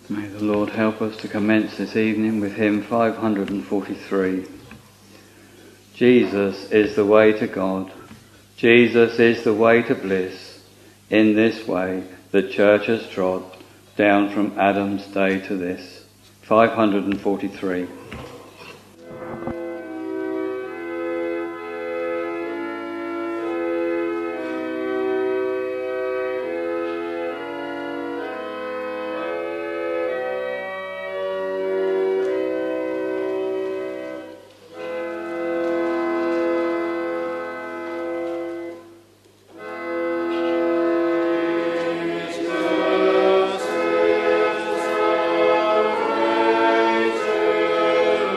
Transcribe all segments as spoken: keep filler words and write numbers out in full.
May the Lord help us to commence this evening with hymn five hundred forty-three. Jesus is the way to God. Jesus is the way to bliss. In this way the church has trod, down from Adam's day to this. five hundred forty-three. Jesus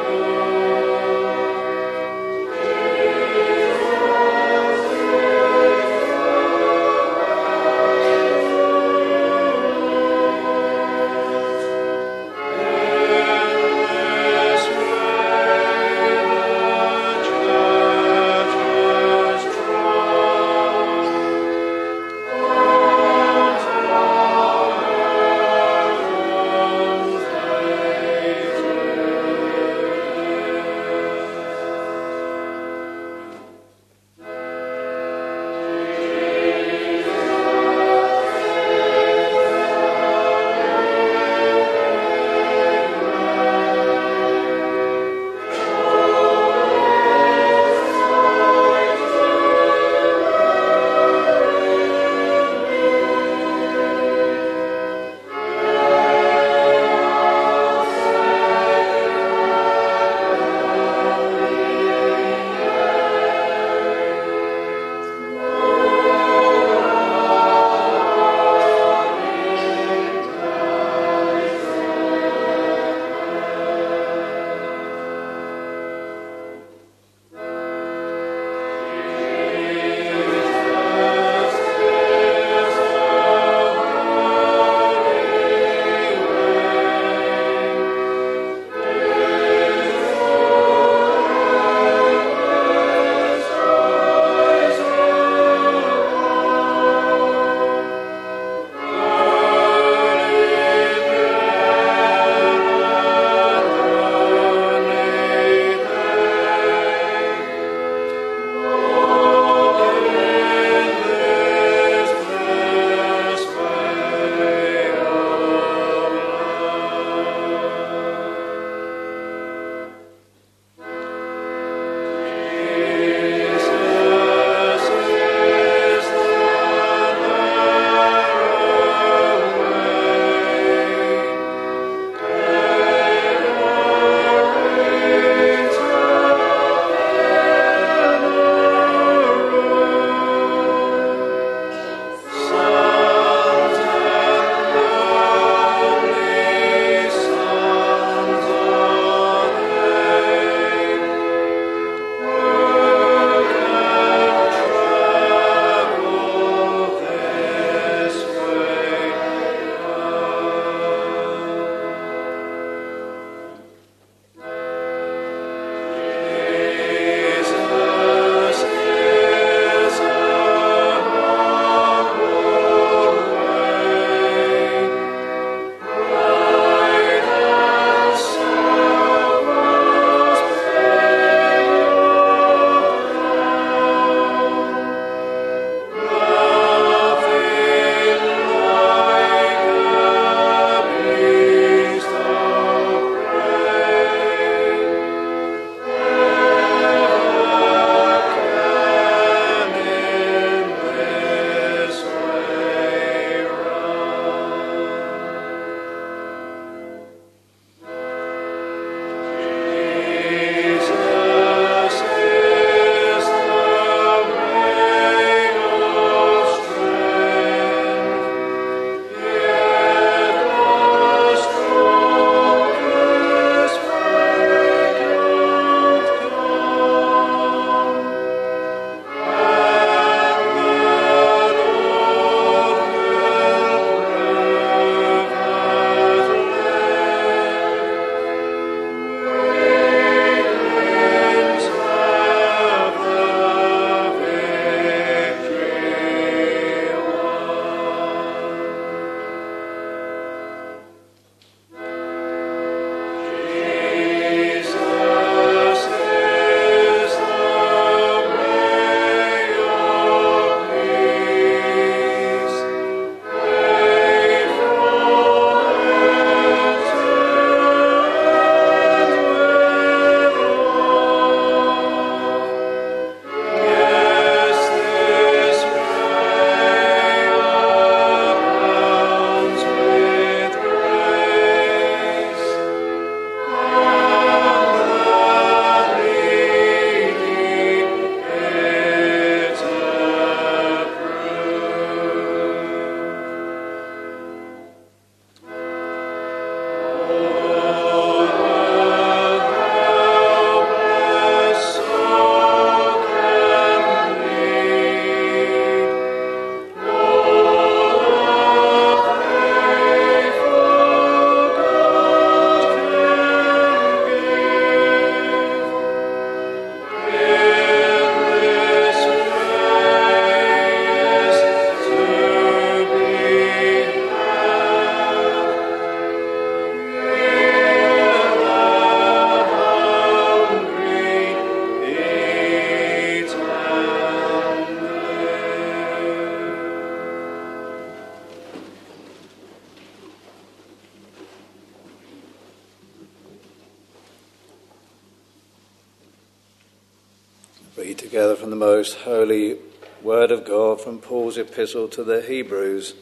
Read together from the most holy word of God from Paul's epistle to the Hebrews.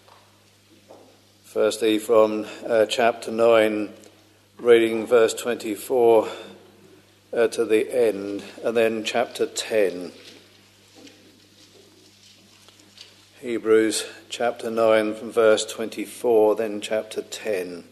Firstly from uh, chapter nine, reading verse twenty-four uh, to the end, and then chapter ten. Hebrews chapter nine from verse twenty-four, then chapter ten.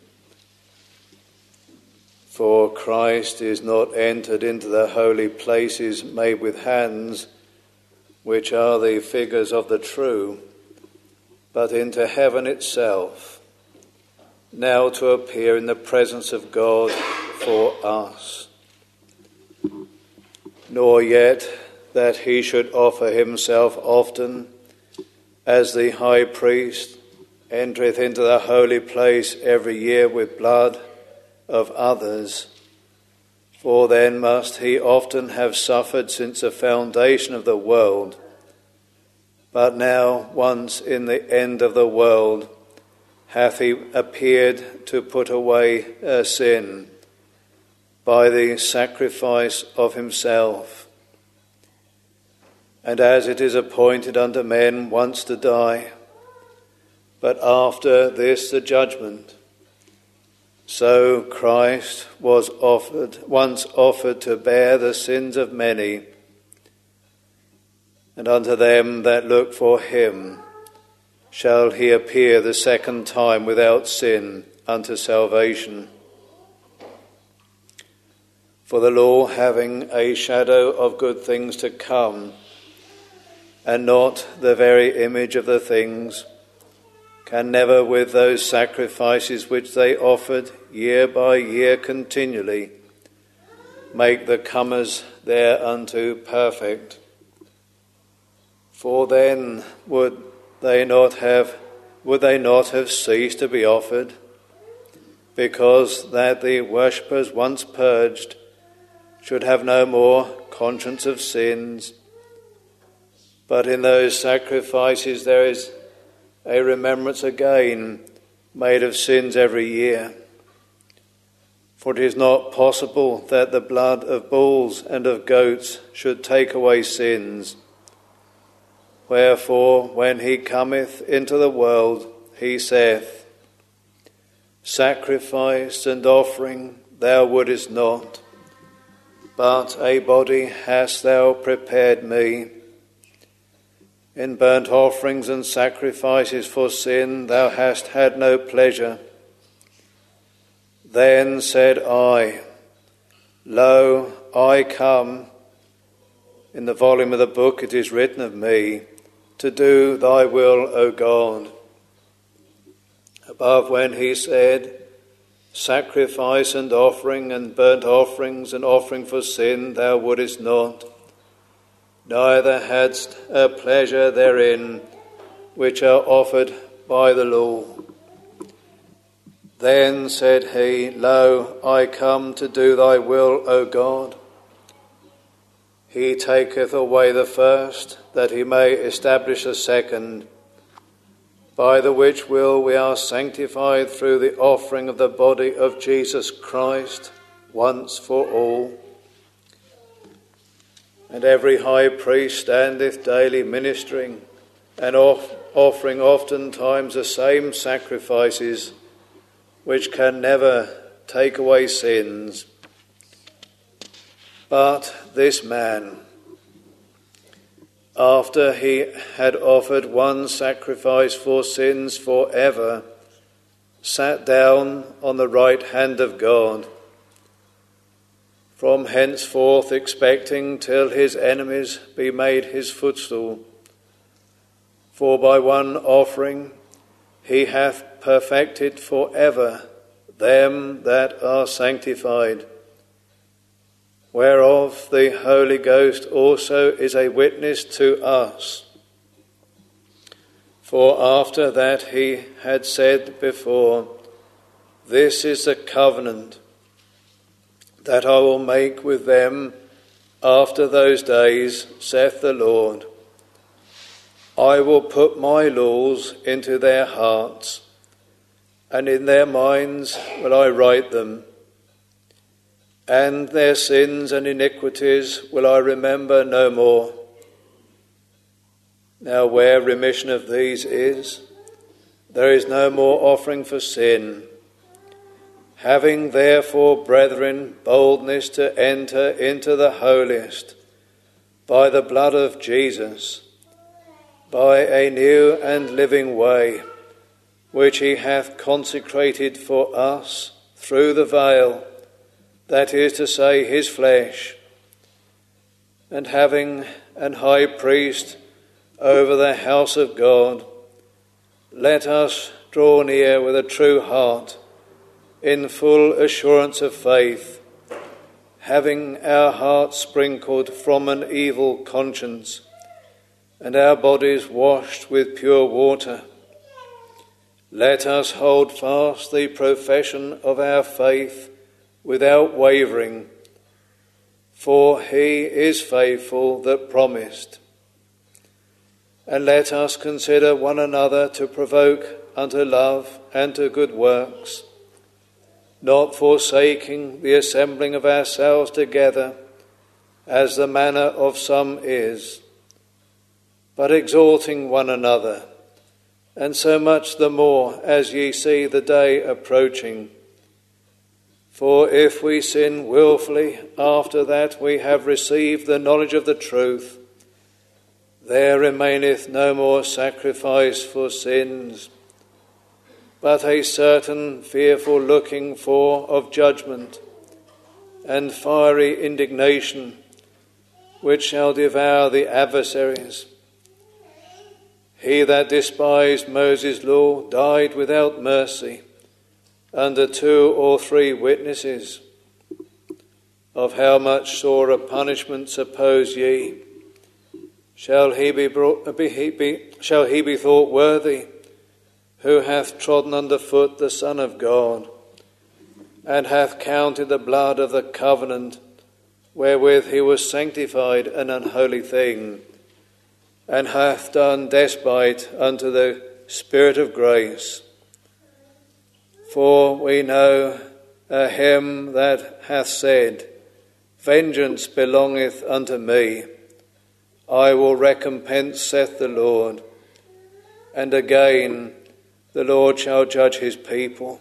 For Christ is not entered into the holy places made with hands, which are the figures of the true, but into heaven itself, now to appear in the presence of God for us. Nor yet that he should offer himself often, as the high priest entereth into the holy place every year with blood of others, for then must he often have suffered since the foundation of the world. But now, once in the end of the world, hath he appeared to put away uh, sin by the sacrifice of himself. And as it is appointed unto men once to die, but after this the judgment, so Christ was offered, once offered to bear the sins of many, and unto them that look for him shall he appear the second time without sin unto salvation. For the law, having a shadow of good things to come, and not the very image of the things, can never with those sacrifices which they offered year by year continually make the comers thereunto perfect. For then would they not have would they not have ceased to be offered, because that the worshippers once purged should have no more conscience of sins. But in those sacrifices there is a remembrance again made of sins every year. For it is not possible that the blood of bulls and of goats should take away sins. Wherefore, when he cometh into the world, he saith, Sacrifice and offering thou wouldest not, but a body hast thou prepared me. In burnt offerings and sacrifices for sin thou hast had no pleasure. Then said I, Lo, I come. In the volume of the book it is written of me, to do thy will, O God. Above when he said, Sacrifice and offering and burnt offerings and offering for sin thou wouldest not, neither hadst a pleasure therein, which are offered by the law. Then said he, Lo, I come to do thy will, O God. He taketh away the first, that he may establish the second, by the which will we are sanctified through the offering of the body of Jesus Christ once for all. And every high priest standeth daily ministering, and off, offering oftentimes the same sacrifices, which can never take away sins. But this man, after he had offered one sacrifice for sins for ever, sat down on the right hand of God, from henceforth expecting till his enemies be made his footstool. For by one offering he hath perfected for ever them that are sanctified, whereof the Holy Ghost also is a witness to us. For after that he had said before, This is the covenant that I will make with them after those days, saith the Lord. I will put my laws into their hearts, and in their minds will I write them. and their sins and iniquities will I remember no more. Now where remission of these is, there is no more offering for sin. Having therefore, brethren, boldness to enter into the holiest by the blood of Jesus, by a new and living way, which he hath consecrated for us through the veil, that is to say, his flesh, and having an high priest over the house of God, let us draw near with a true heart, in full assurance of faith, having our hearts sprinkled from an evil conscience, and our bodies washed with pure water. Let us hold fast the profession of our faith without wavering, for he is faithful that promised. And let us consider one another to provoke unto love and to good works, not forsaking the assembling of ourselves together, as the manner of some is, but exhorting one another, and so much the more as ye see the day approaching. For if we sin wilfully after that we have received the knowledge of the truth, there remaineth no more sacrifice for sins, but a certain fearful looking for of judgment and fiery indignation, which shall devour the adversaries. He that despised Moses' law died without mercy, under two or three witnesses. Of how much sorer punishment suppose ye? Shall he be, brought, be, he be, shall he be thought worthy, who hath trodden under foot the Son of God, and hath counted the blood of the covenant, wherewith he was sanctified, an unholy thing, and hath done despite unto the Spirit of grace? For we know a hymn that hath said, Vengeance belongeth unto me, I will recompense, saith the Lord. And again, the Lord shall judge his people.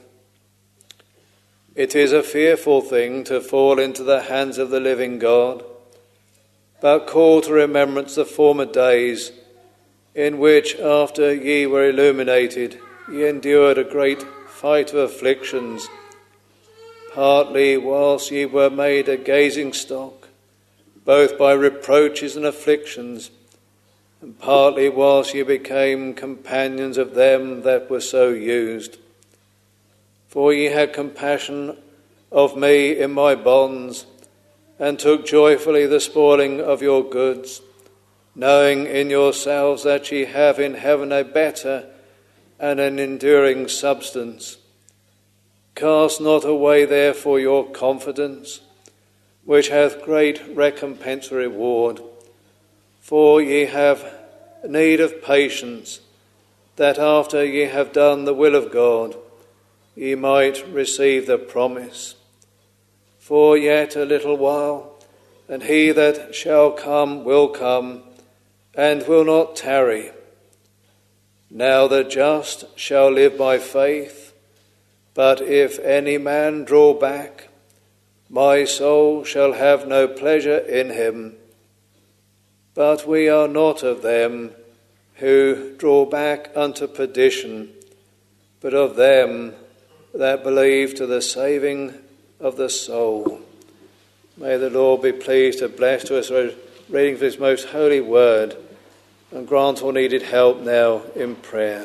It is a fearful thing to fall into the hands of the living God, but call to remembrance the former days, in which, after ye were illuminated, ye endured a great fight of afflictions, partly whilst ye were made a gazing stock, both by reproaches and afflictions, and partly whilst ye became companions of them that were so used. For ye had compassion of me in my bonds, and took joyfully the spoiling of your goods, knowing in yourselves that ye have in heaven a better and an enduring substance. Cast not away therefore your confidence, which hath great recompense reward. For ye have need of patience, that after ye have done the will of God, ye might receive the promise. For yet a little while, and he that shall come will come, and will not tarry. Now the just shall live by faith, but if any man draw back, my soul shall have no pleasure in him. But we are not of them who draw back unto perdition, but of them that believe to the saving of the soul. May the Lord be pleased to bless to us a reading of his most holy word, and grant all needed help now in prayer.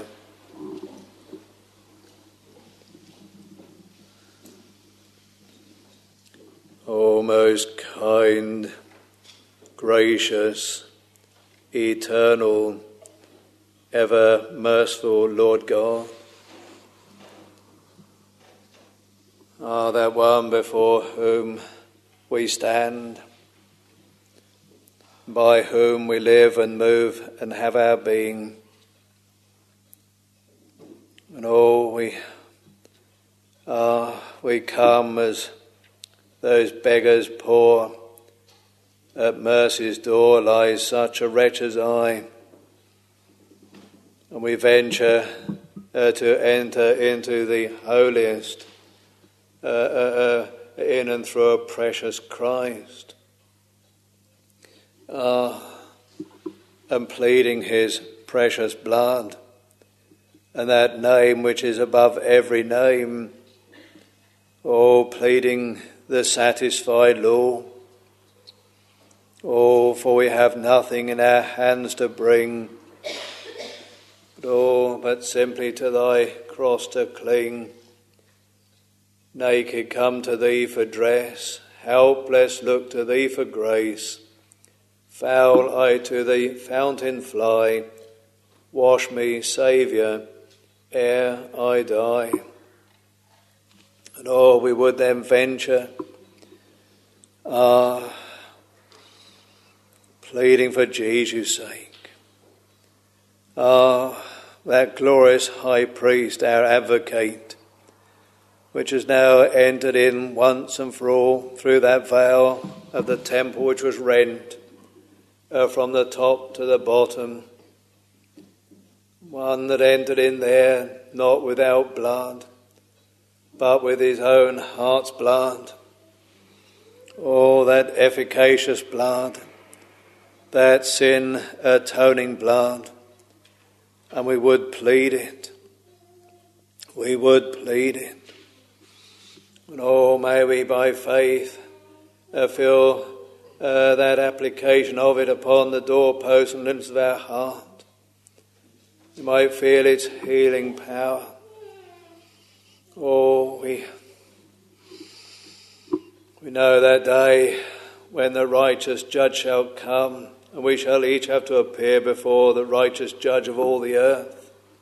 O most kind, gracious, eternal, ever merciful Lord God, ah, that one before whom we stand, by whom we live and move and have our being. And oh, we, ah, we come as those beggars poor. At mercy's door lies such a wretch as I, and we venture uh, to enter into the holiest uh, uh, uh, in and through a precious Christ, uh, and pleading his precious blood, and that name which is above every name, oh, pleading the satisfied law. Oh, for we have nothing in our hands to bring, but oh, but simply to thy cross to cling. Naked come to thee for dress, helpless look to thee for grace. Foul I to the fountain fly, wash me, Saviour, ere I die. And oh, we would then venture, ah, pleading for Jesus' sake. Ah, that glorious high priest, our advocate, which has now entered in once and for all through that veil of the temple which was rent uh, from the top to the bottom. One that entered in there not without blood, but with his own heart's blood. Oh, that efficacious blood, that sin atoning blood, and we would plead it. We would plead it. And oh, may we by faith uh, feel uh, that application of it upon the doorposts and limbs of our heart. We might feel its healing power. Oh, we, we know that day when the righteous judge shall come, and we shall each have to appear before the righteous judge of all the earth.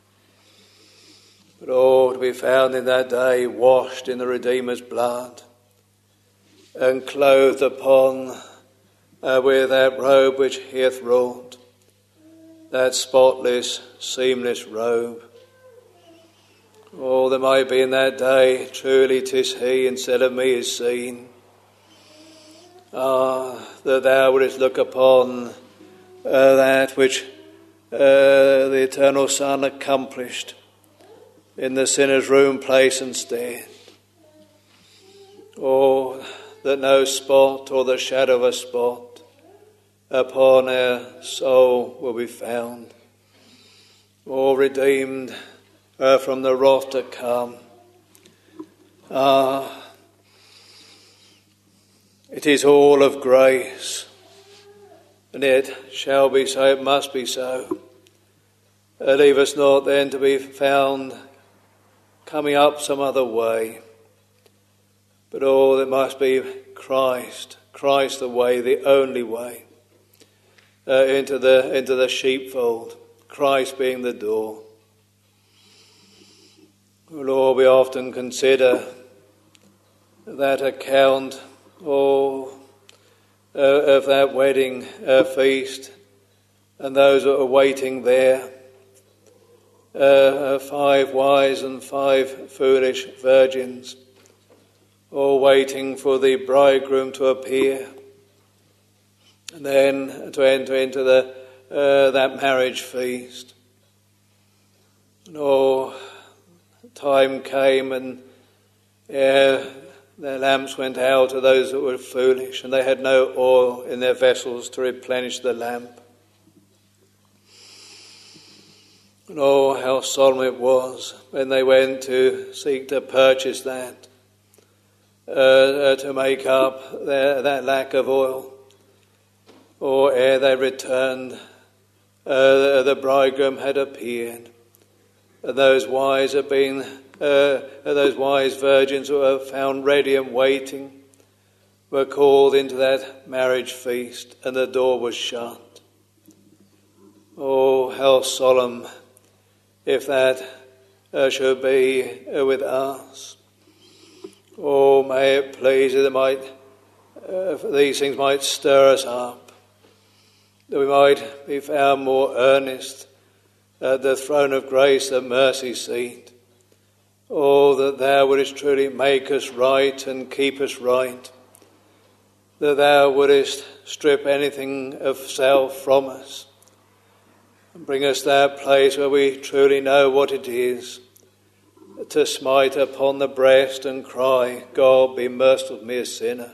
But oh, to be found in that day washed in the Redeemer's blood and clothed upon uh, with that robe which he hath wrought, that spotless, seamless robe. Oh, there might be in that day, truly 'tis he instead of me is seen. Ah, that thou wouldest look upon uh, that which uh, the eternal Son accomplished in the sinner's room, place and stead. Oh, that no spot or the shadow of a spot upon our soul will be found. Oh, redeemed uh, from the wrath to come. Ah, it is all of grace, and it shall be so, it must be so. Uh, leave us not then to be found coming up some other way, but oh, it must be Christ, Christ the way, the only way uh, into the into the sheepfold, Christ being the door. Oh, Lord, we often consider that account, oh, uh, of that wedding uh, feast, and those that are waiting there. Uh, five wise and five foolish virgins, all waiting for the bridegroom to appear, and then to enter into the uh, that marriage feast. And oh, time came, and uh, their lamps went out to those that were foolish, and they had no oil in their vessels to replenish the lamp. And oh, how solemn it was when they went to seek to purchase that, uh, uh, to make up their, that lack of oil. Or ere they returned, uh, the bridegroom had appeared, and those wise had been, uh, those wise virgins who were found ready and waiting were called into that marriage feast, and the door was shut. Oh, how solemn if that uh, should be uh, with us. Oh, may it please that it might, uh, these things might stir us up, that we might be found more earnest at the throne of grace, the mercy seat. Oh, that thou wouldest truly make us right and keep us right, that thou wouldest strip anything of self from us and bring us to that place where we truly know what it is to smite upon the breast and cry, God, be merciful to me, a sinner.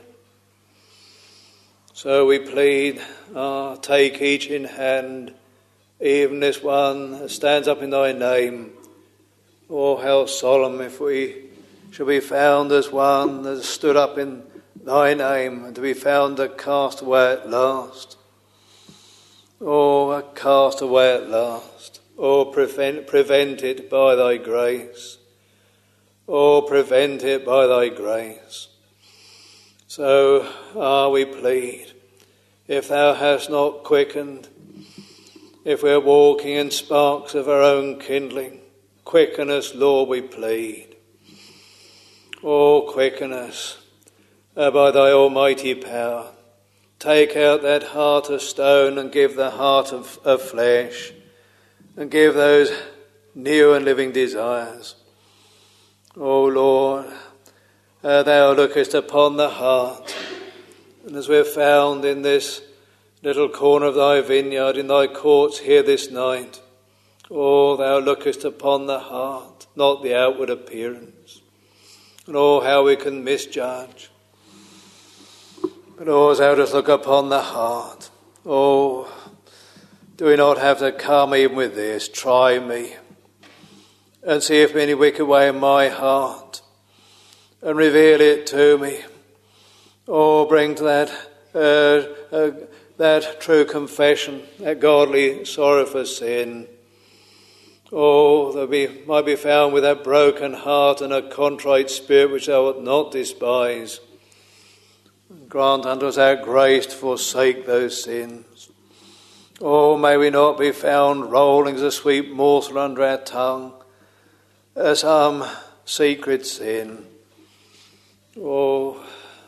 So we plead, ah, take each in hand, even this one that stands up in thy name. Oh, how solemn if we shall be found as one that stood up in thy name, and to be found a castaway at last. Oh, a castaway at last. Oh, prevent, prevent it by thy grace. Oh, prevent it by thy grace. So, ah, we plead, if thou hast not quickened, if we're walking in sparks of our own kindling, quicken us, Lord, we plead. Oh, quicken us uh, by thy almighty power. Take out that heart of stone and give the heart of, of flesh, and give those new and living desires. O Lord, uh, thou lookest upon the heart, and as we're found in this little corner of thy vineyard, in thy courts here this night, oh, thou lookest upon the heart, not the outward appearance. And oh, how we can misjudge. But oh, as thou dost look upon the heart, oh, do we not have to come even with this? Try me and see if any wicked way in my heart, and reveal it to me. Oh, bring to that uh, uh, that true confession, that godly sorrow for sin. Oh, that we might be found with that broken heart and a contrite spirit which thou wilt not despise. Grant unto us our grace to forsake those sins. Oh, may we not be found rolling as a sweet morsel under our tongue, as some secret sin. Oh,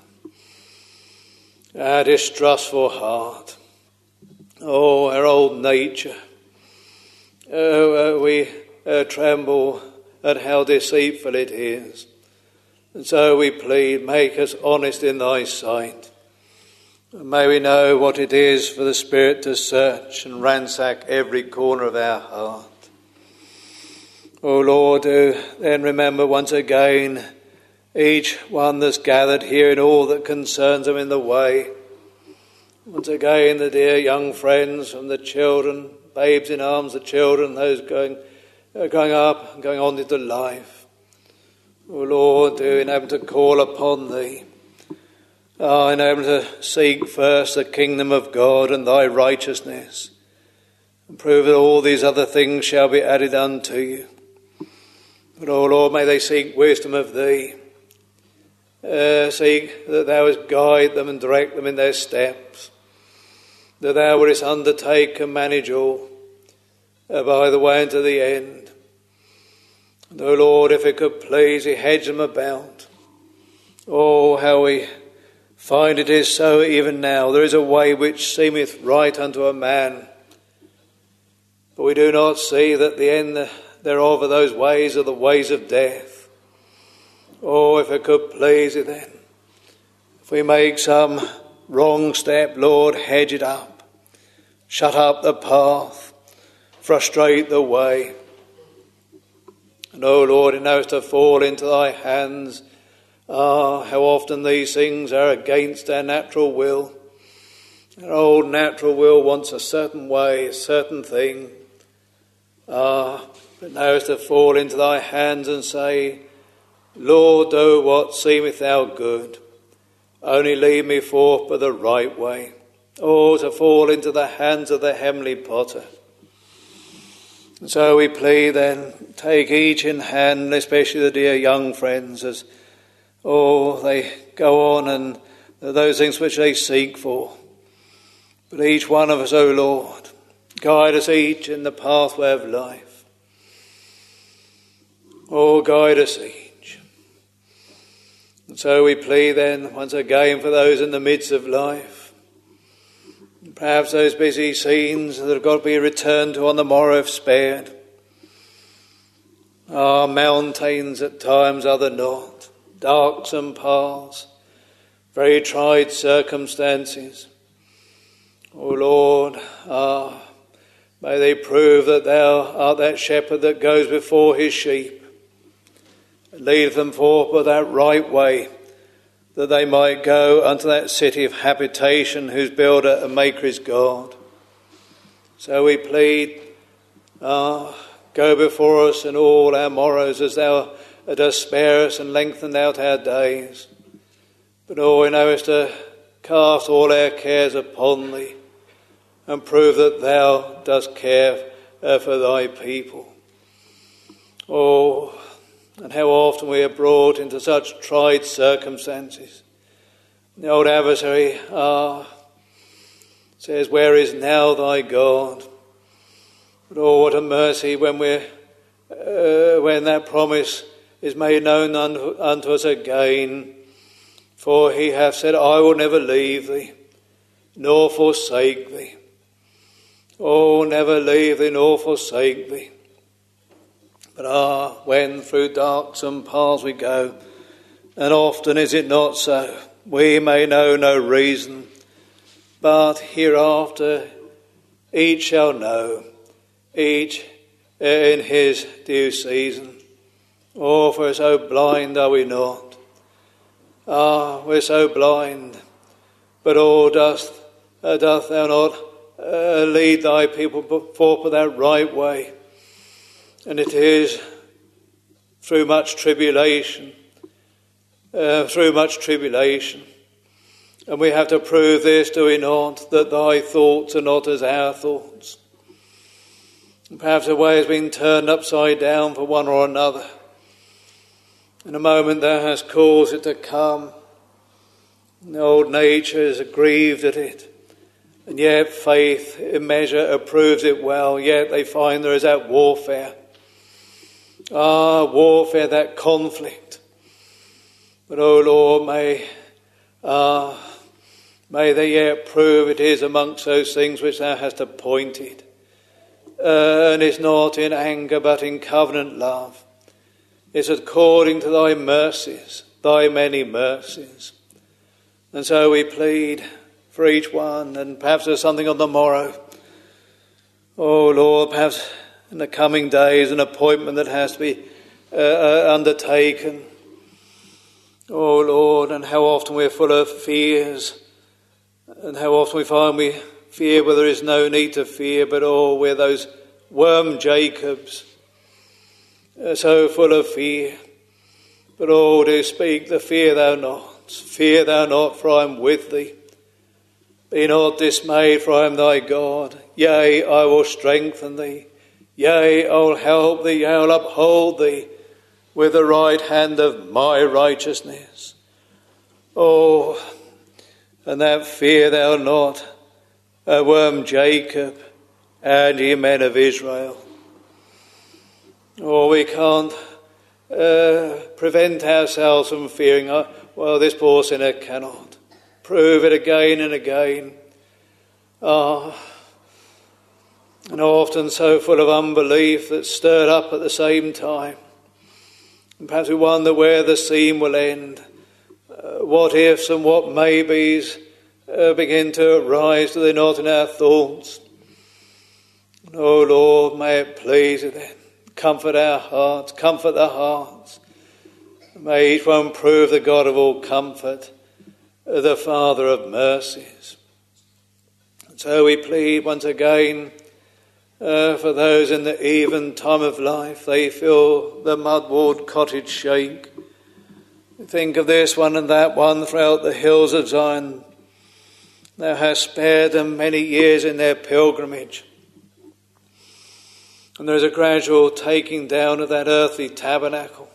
our distrustful heart. Oh, our old nature. Oh, uh, we uh, tremble at how deceitful it is. And so we plead, make us honest in thy sight. And may we know what it is for the Spirit to search and ransack every corner of our heart. O Lord, do then remember once again each one that's gathered here in all that concerns them in the way. Once again the dear young friends and the children, babes in arms, the children, those going uh, going up and going on into life. O Lord, do enable to call upon thee. Ah, enable to seek first the kingdom of God and thy righteousness, and prove that all these other things shall be added unto you. But, O Lord, may they seek wisdom of thee. Uh, seek that thou wouldst guide them and direct them in their steps, that thou wouldst undertake and manage all uh, by the way unto the end. And, O Lord, if it could please thee, hedge them about. Oh, how we find it is so even now. There is a way which seemeth right unto a man, but we do not see that the end thereof are those ways are the ways of death. Oh, if it could please thee then, if we make some wrong step, Lord, hedge it up, shut up the path, frustrate the way. And, oh Lord, it knows to fall into thy hands. Ah, how often these things are against our natural will. Our old natural will wants a certain way, a certain thing. Ah, but now is to fall into thy hands and say, Lord, do what seemeth thou good. Only lead me forth by the right way. Oh, to fall into the hands of the heavenly potter. And so we plead then, take each in hand, especially the dear young friends, as, oh, they go on and those things which they seek for. But each one of us, O Lord, guide us each in the pathway of life. Oh, guide us each. And so we plead then once again for those in the midst of life. Perhaps those busy scenes that have got to be returned to on the morrow if spared. Our mountains at times, other not. Darksome paths. very tried circumstances. O Lord, ah, may they prove that thou art that shepherd that goes before his sheep, and lead them forth by that right way, that they might go unto that city of habitation whose builder and maker is God. So we plead, ah, go before us in all our morrows as thou dost spare us and lengthen out our days. But oh, enable us to cast all our cares upon thee and prove that thou dost care uh, for thy people. Oh, and how often we are brought into such tried circumstances. The old adversary ah, says, where is now thy God? But oh, what a mercy when we're, uh, when that promise is made known unto, unto us again. For he hath said, I will never leave thee, nor forsake thee. Oh, never leave thee, nor forsake thee. But ah, when through darksome paths we go, and often is it not so, we may know no reason, but hereafter each shall know, each in his due season. Oh, for so blind are we not. Ah, we're so blind. But oh, dost, uh, dost thou not uh, lead thy people forth by that right way? And it is through much tribulation, uh, through much tribulation. And we have to prove this, do we not, that thy thoughts are not as our thoughts. And perhaps a way has been turned upside down for one or another. In a moment thou hast caused it to come. And the old nature is aggrieved at it. And yet faith in measure approves it well. Yet they find there is that warfare. Ah, warfare, that conflict. But, O Lord, may, ah, may they yet prove it is amongst those things which thou hast appointed. Uh, and it's not in anger, but in covenant love. It's according to thy mercies, thy many mercies. And so we plead for each one, and perhaps there's something on the morrow. Oh, Lord, perhaps in the coming days, an appointment that has to be uh, uh, undertaken. Oh, Lord, and how often we're full of fears, and how often we find we fear where there is no need to fear, but oh, we're those worm Jacobs, uh, so full of fear. But oh, do speak the fear thou not, fear thou not, for I am with thee. Be not dismayed, for I am thy God. Yea, I will strengthen thee. Yea, I will help thee, I will uphold thee with the right hand of my righteousness. Oh, and that fear thou not, a worm Jacob, and ye men of Israel. Oh, we can't uh, prevent ourselves from fearing, uh, well, this poor sinner cannot. Prove it again and again. Ah, and often so full of unbelief that's stirred up at the same time. And perhaps we wonder where the seam will end. Uh, what ifs and what maybes uh, begin to arise, do they not, in our thoughts? And, oh Lord, may it please you then. Comfort our hearts, comfort the hearts. May each one prove the God of all comfort, the Father of mercies. And so we plead once again uh, for those in the even time of life. They feel the mud-walled cottage shake. Think of this one and that one throughout the hills of Zion. Thou hast spared them many years in their pilgrimage. And there is a gradual taking down of that earthly tabernacle.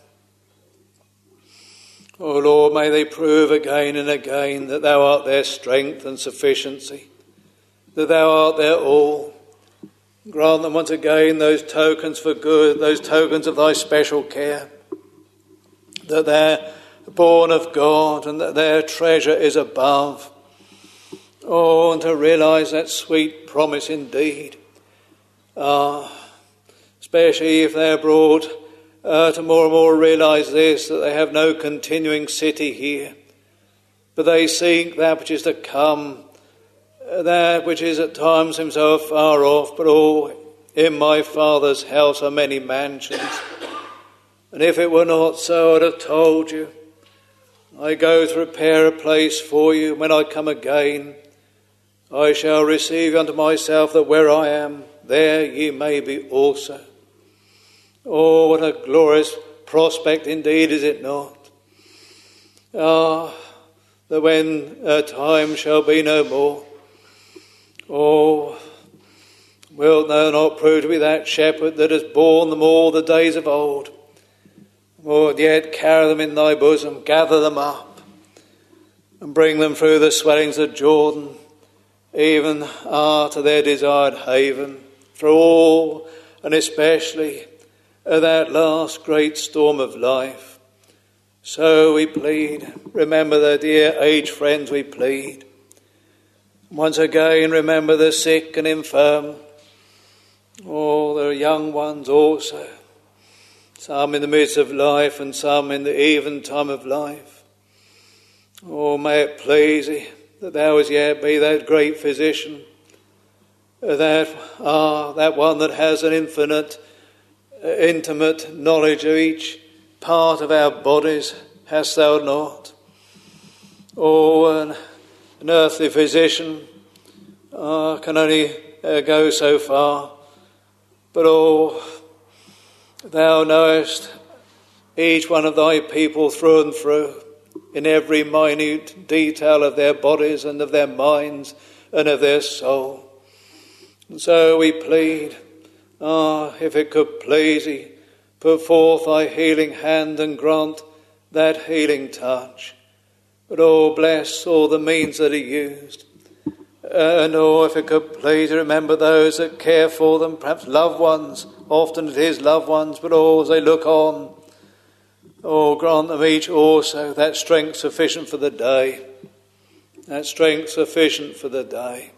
Oh Lord, may they prove again and again that thou art their strength and sufficiency, that thou art their all. Grant them once again those tokens for good, those tokens of thy special care, that they're born of God and that their treasure is above. Oh, and to realise that sweet promise indeed. Ah, especially if they're brought uh, to more and more realise this, that they have no continuing city here, but they seek that which is to come, that which is at times seems so far off. But oh, in my Father's house are many mansions, and if it were not so, I'd have told you. I go to prepare a place for you. When I come again, I shall receive you unto myself, that where I am, there ye may be also. Oh, what a glorious prospect indeed, is it not? Ah, that when uh, time shall be no more, oh, wilt thou not prove to be that shepherd that has borne them all the days of old? Lord, yet carry them in thy bosom, gather them up, and bring them through the swellings of Jordan, even ah, to their desired haven, through all, and especially uh, that last great storm of life. So we plead, remember the dear aged friends, we plead. Once again, remember the sick and infirm, all the young ones also, some in the midst of life and some in the even time of life. Oh, may it please thee that thou as yet be that great physician, that ah, that one that has an infinite, uh, intimate knowledge of each part of our bodies, hast thou not? Oh, an, an earthly physician uh, can only uh, go so far, but oh, thou knowest each one of thy people through and through, in every minute detail of their bodies and of their minds and of their soul. And so we plead, ah, if it could please thee, put forth thy healing hand and grant that healing touch. But oh, bless all the means that are used. And oh, if it could please, remember those that care for them, perhaps loved ones, often it is loved ones, but oh, as they look on, oh, grant them each also that strength sufficient for the day, that strength sufficient for the day.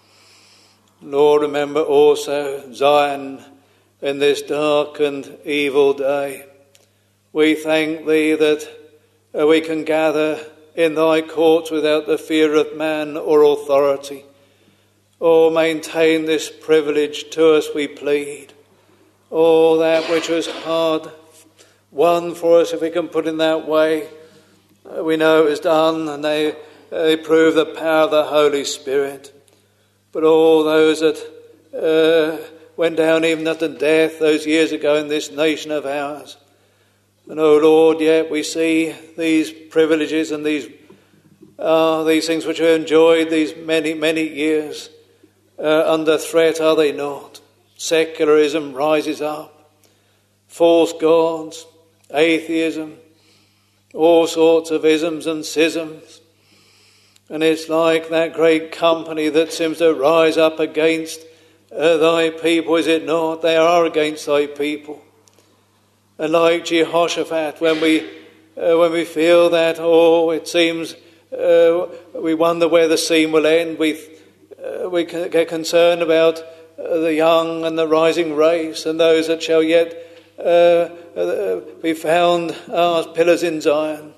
Lord, remember also Zion in this dark and evil day. We thank thee that we can gather in thy courts without the fear of man or authority. Oh, maintain this privilege to us, we plead. Oh, that which was hard won for us, if we can put it in that way, we know it was done, and they, they prove the power of the Holy Spirit. But all those that uh, went down even unto death those years ago in this nation of ours, and oh Lord, yet we see these privileges and these uh, these things which we enjoyed these many, many years uh, under threat, are they not? Secularism rises up, false gods, atheism, all sorts of isms and schisms. And it's like that great company that seems to rise up against uh, thy people, is it not? They are against thy people. And like Jehoshaphat, when we uh, when we feel that, oh, it seems, uh, we wonder where the scene will end, we uh, we get concerned about uh, the young and the rising race and those that shall yet uh, uh, be found as pillars in Zion.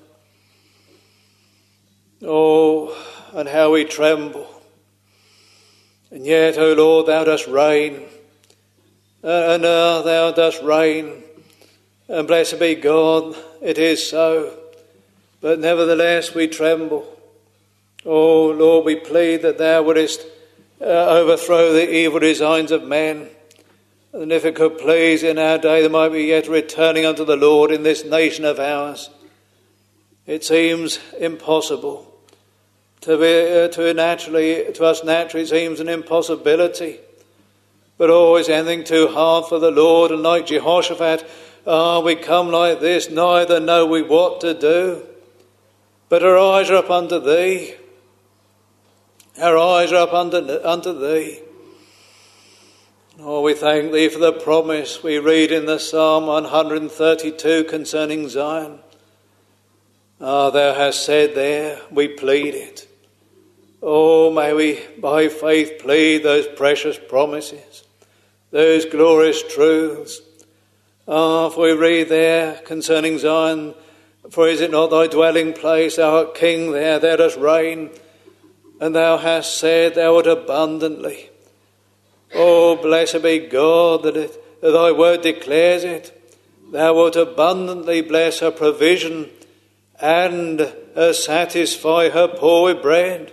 Oh, and how we tremble. And yet, O Lord, thou dost reign, and uh, thou dost reign. And blessed be God, it is so. But nevertheless we tremble. Oh Lord, we plead that thou wouldest uh, overthrow the evil designs of men. And if it could please, in our day there might be yet returning unto the Lord in this nation of ours. It seems impossible. To be, uh, to naturally, to us naturally it seems an impossibility. But oh, is anything too hard for the Lord? And like Jehoshaphat, ah, we come like this, neither know we what to do, but our eyes are up unto thee. Our eyes are up unto, unto thee. Oh, we thank thee for the promise we read in the Psalm one thirty-two concerning Zion. Ah, thou hast said there, we plead it. Oh, may we by faith plead those precious promises, those glorious truths. Ah, for we read there concerning Zion, For is it not thy dwelling place? Thou art king there, thou dost reign, and thou hast said thou art abundantly. Oh, blessed be God that, it, that thy word declares it. Thou wilt abundantly bless her provision and uh, satisfy her poor with bread.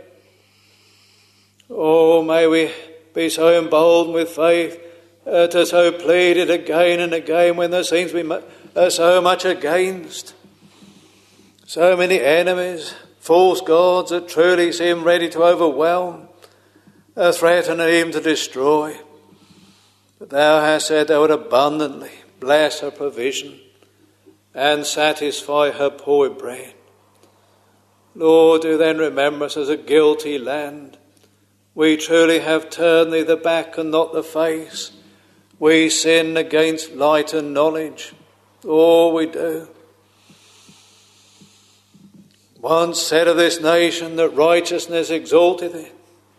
Oh, may we be so emboldened with faith uh, to so plead it again and again when there seems to be uh, so much against. So many enemies, false gods that truly seem ready to overwhelm, uh, threaten and even to destroy. But thou hast said thou would abundantly bless her provision and satisfy her poor with bread. Lord, do then remember us as a guilty land. We truly have turned thee the back and not the face. We sin against light and knowledge. Oh, we do. Once said of this nation that righteousness exalteth it.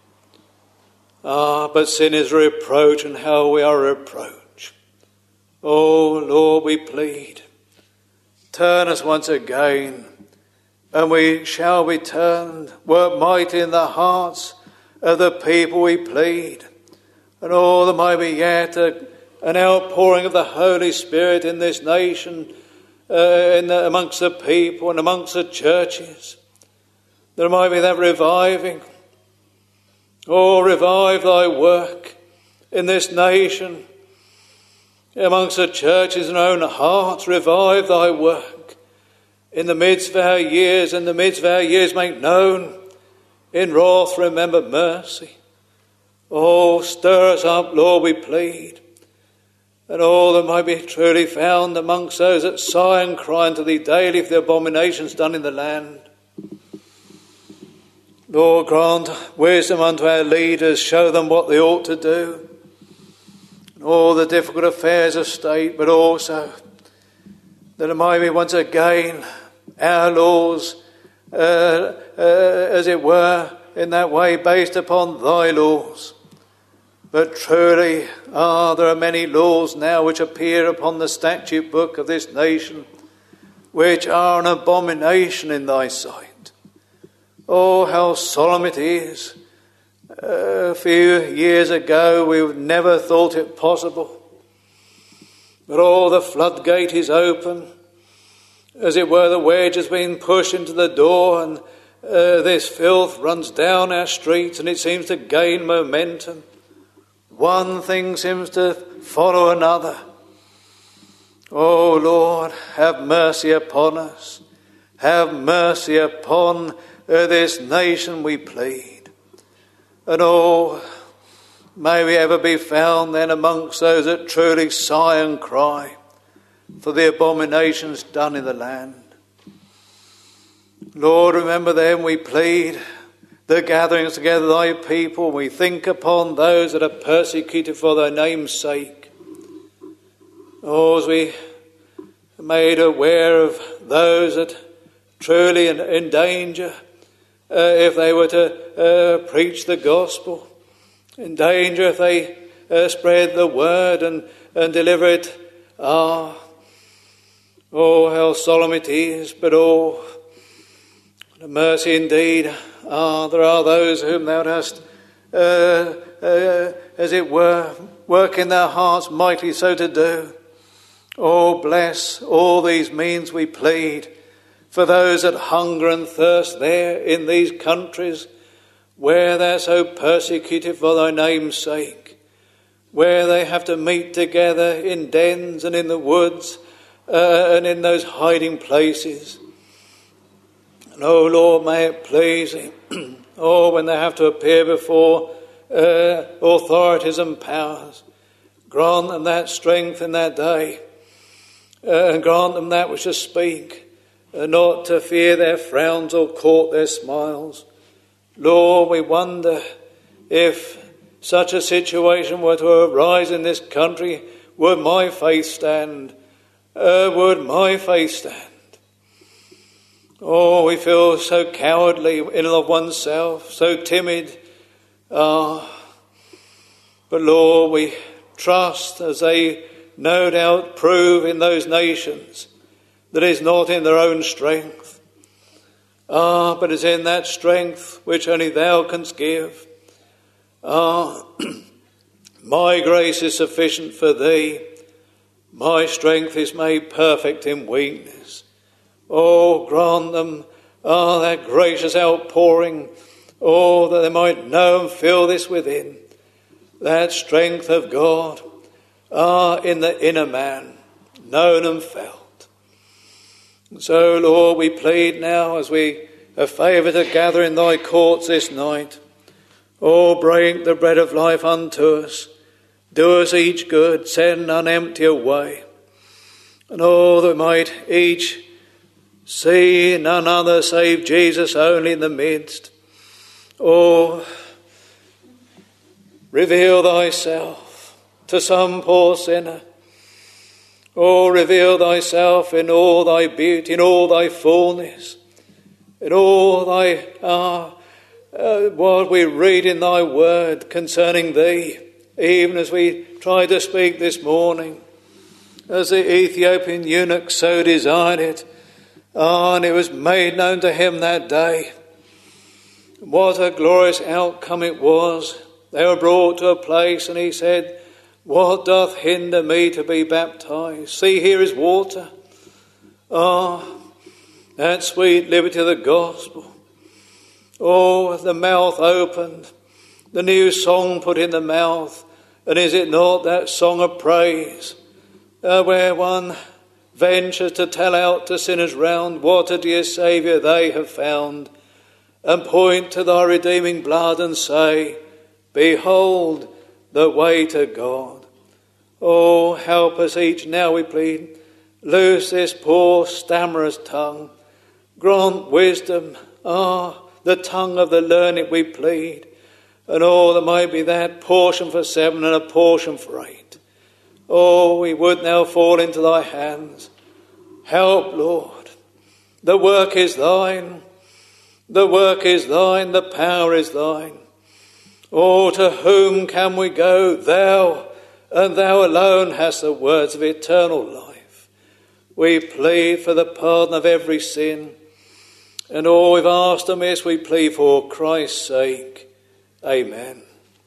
Ah, but sin is a reproach, and how we are a reproach. Oh, Lord, we plead. Turn us once again, and we shall be turned. Work mighty in the hearts of the people, we plead. And oh, there might be yet a, an outpouring of the Holy Spirit in this nation, uh, in the, amongst the people and amongst the churches. There might be that reviving. Oh, revive thy work in this nation, amongst the churches and our own hearts. Revive thy work in the midst of our years, in the midst of our years make known. In wrath remember mercy. Oh, stir us up, Lord, we plead. And all that might be truly found amongst those that sigh and cry unto thee daily for the abominations done in the land. Lord, grant wisdom unto our leaders, show them what they ought to do. All the difficult affairs of state, but also that it might be once again our laws, uh, uh, as it were, in that way based upon thy laws. But truly, ah, there are many laws now which appear upon the statute book of this nation, which are an abomination in thy sight. Oh, how solemn it is. Uh, a few years ago we never thought it possible. But oh, the floodgate is open. As it were, the wedge has been pushed into the door, and uh, this filth runs down our streets, and it seems to gain momentum. One thing seems to follow another. Oh Lord, have mercy upon us. Have mercy upon uh, this nation, we plead. And oh, may we ever be found then amongst those that truly sigh and cry for the abominations done in the land. Lord, remember them, we plead, the gatherings together of thy people. We think upon those that are persecuted for thy name's sake. Oh, as we are made aware of those that truly in, in danger, uh, if they were to uh, preach the gospel, in danger if they uh, spread the word and, and deliver it. Ah, oh, how solemn it is, but oh, the mercy indeed. Ah, there are those whom thou hast, uh, uh, as it were, work in their hearts mightily so to do. Oh, bless all these means, we plead, for those that hunger and thirst there in these countries, where they're so persecuted for thy name's sake, where they have to meet together in dens and in the woods uh, and in those hiding places. And oh Lord, may it please thee, oh, when they have to appear before uh, authorities and powers, grant them that strength in that day, uh, and grant them that which to speak, uh, not to fear their frowns or court their smiles. Lord, we wonder if such a situation were to arise in this country, would my faith stand? Uh, would my faith stand? Oh, we feel so cowardly in and of oneself, so timid. Ah, but Lord, we trust, as they no doubt prove in those nations, that is not in their own strength, ah, but is in that strength which only thou canst give. Ah, my grace is sufficient for thee. My strength is made perfect in weakness. Oh, grant them, ah, that gracious outpouring, oh, that they might know and feel this within, that strength of God, ah, in the inner man, known and felt. And so, Lord, we plead now as we have favour to gather in thy courts this night. Oh, break the bread of life unto us. Do us each good, send none empty away. And oh, that we might each see none other save Jesus only in the midst. Oh, reveal thyself to some poor sinner. Oh, reveal thyself in all thy beauty, in all thy fullness, in all thy, ah, uh, what we read in thy word concerning thee, even as we try to speak this morning, as the Ethiopian eunuch so desired it, ah, and it was made known to him that day. What a glorious outcome it was. They were brought to a place and he said, what doth hinder me to be baptized? See, here is water. Ah, that sweet liberty of the gospel. Oh, the mouth opened, the new song put in the mouth. And is it not that song of praise uh, where one ventures to tell out to sinners round what a dear Saviour they have found, and point to thy redeeming blood and say, behold the way to God. Oh, help us each now, we plead. Loose this poor stammerer's tongue. Grant wisdom, ah, the tongue of the learned we plead. And oh, there might be that portion for seven and a portion for eight. Oh, we would now fall into thy hands. Help, Lord. The work is thine. The work is thine. The power is thine. Oh, to whom can we go? Thou, and thou alone hast the words of eternal life. We plead for the pardon of every sin. And all we've asked amiss, we plead for Christ's sake. Amen.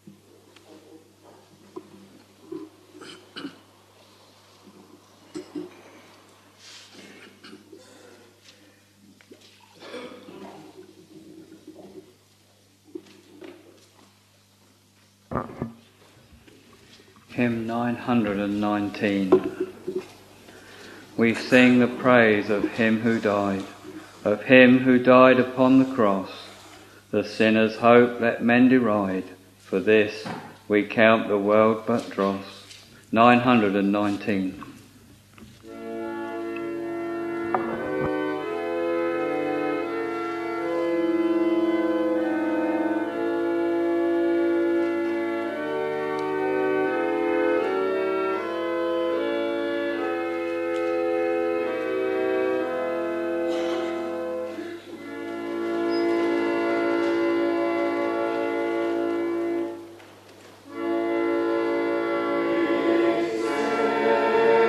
Hymn nine hundred nineteen. We sing the praise of him who died, of him who died upon the cross. The sinner's hope let men deride, for this we count the world but dross. nine hundred nineteen. Amen.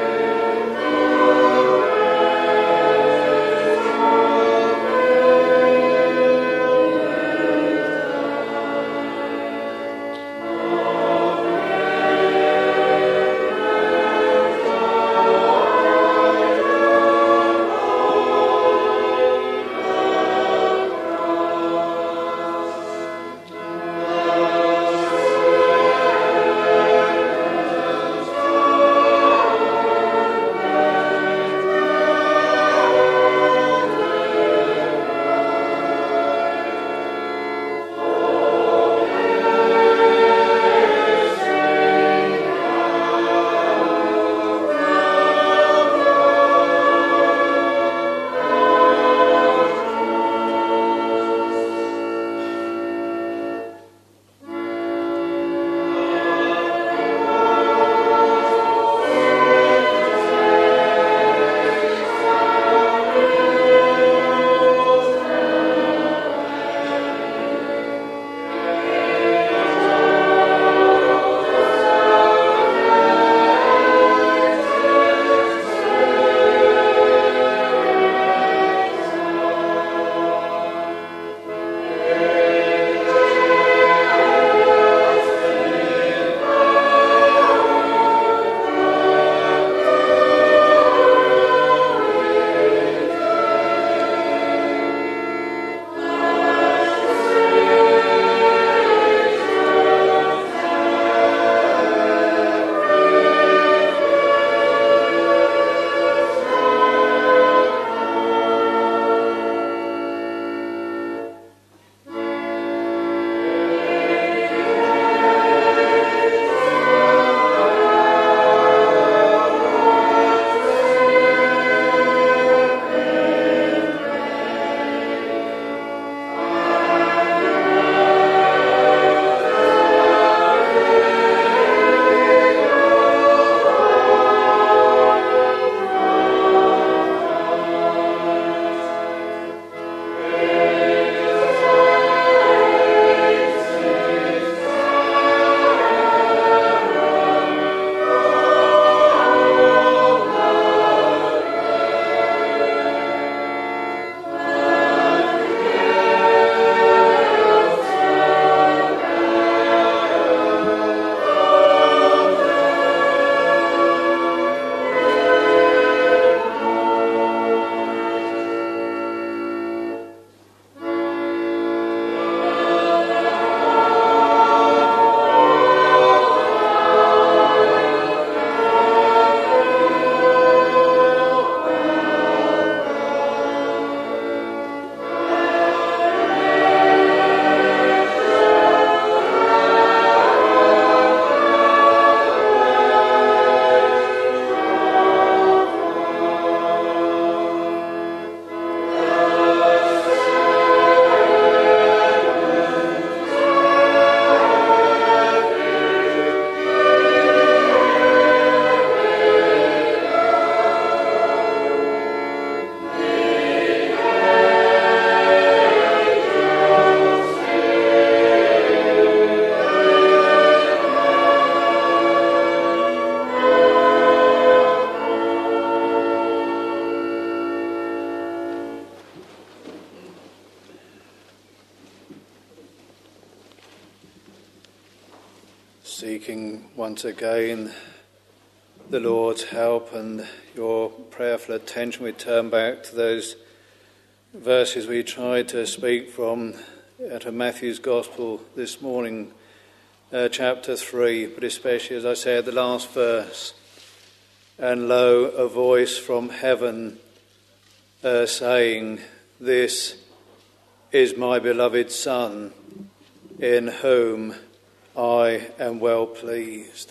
seeking once again the Lord's help and your prayerful attention, we turn back to those verses we tried to speak from out of Matthew's Gospel this morning, uh, chapter three, but especially, as I said, the last verse. And lo, a voice from heaven uh, saying, "This is my beloved Son, in whom I am well pleased."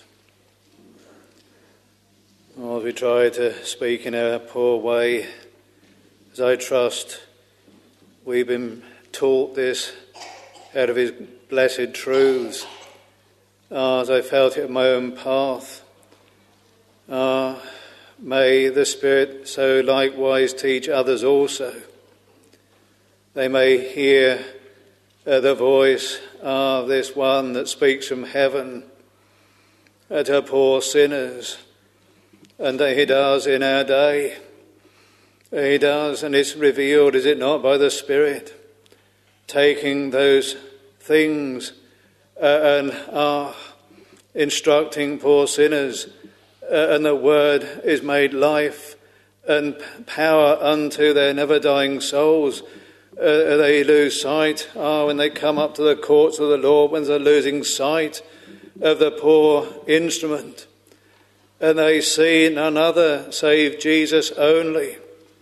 As we try to speak in our poor way, as I trust we've been taught this out of his blessed truths, uh, as I felt it in my own path, uh, may the Spirit so likewise teach others also. They may hear uh, the voice of this one that speaks from heaven uh, to poor sinners. And he does in our day. He does, and it's revealed, is it not, by the Spirit, taking those things uh, and uh, instructing poor sinners, uh, and the word is made life and power unto their never-dying souls. Uh, they lose sight uh, when they come up to the courts of the Lord, when they're losing sight of the poor instrument. And they see none other save Jesus only.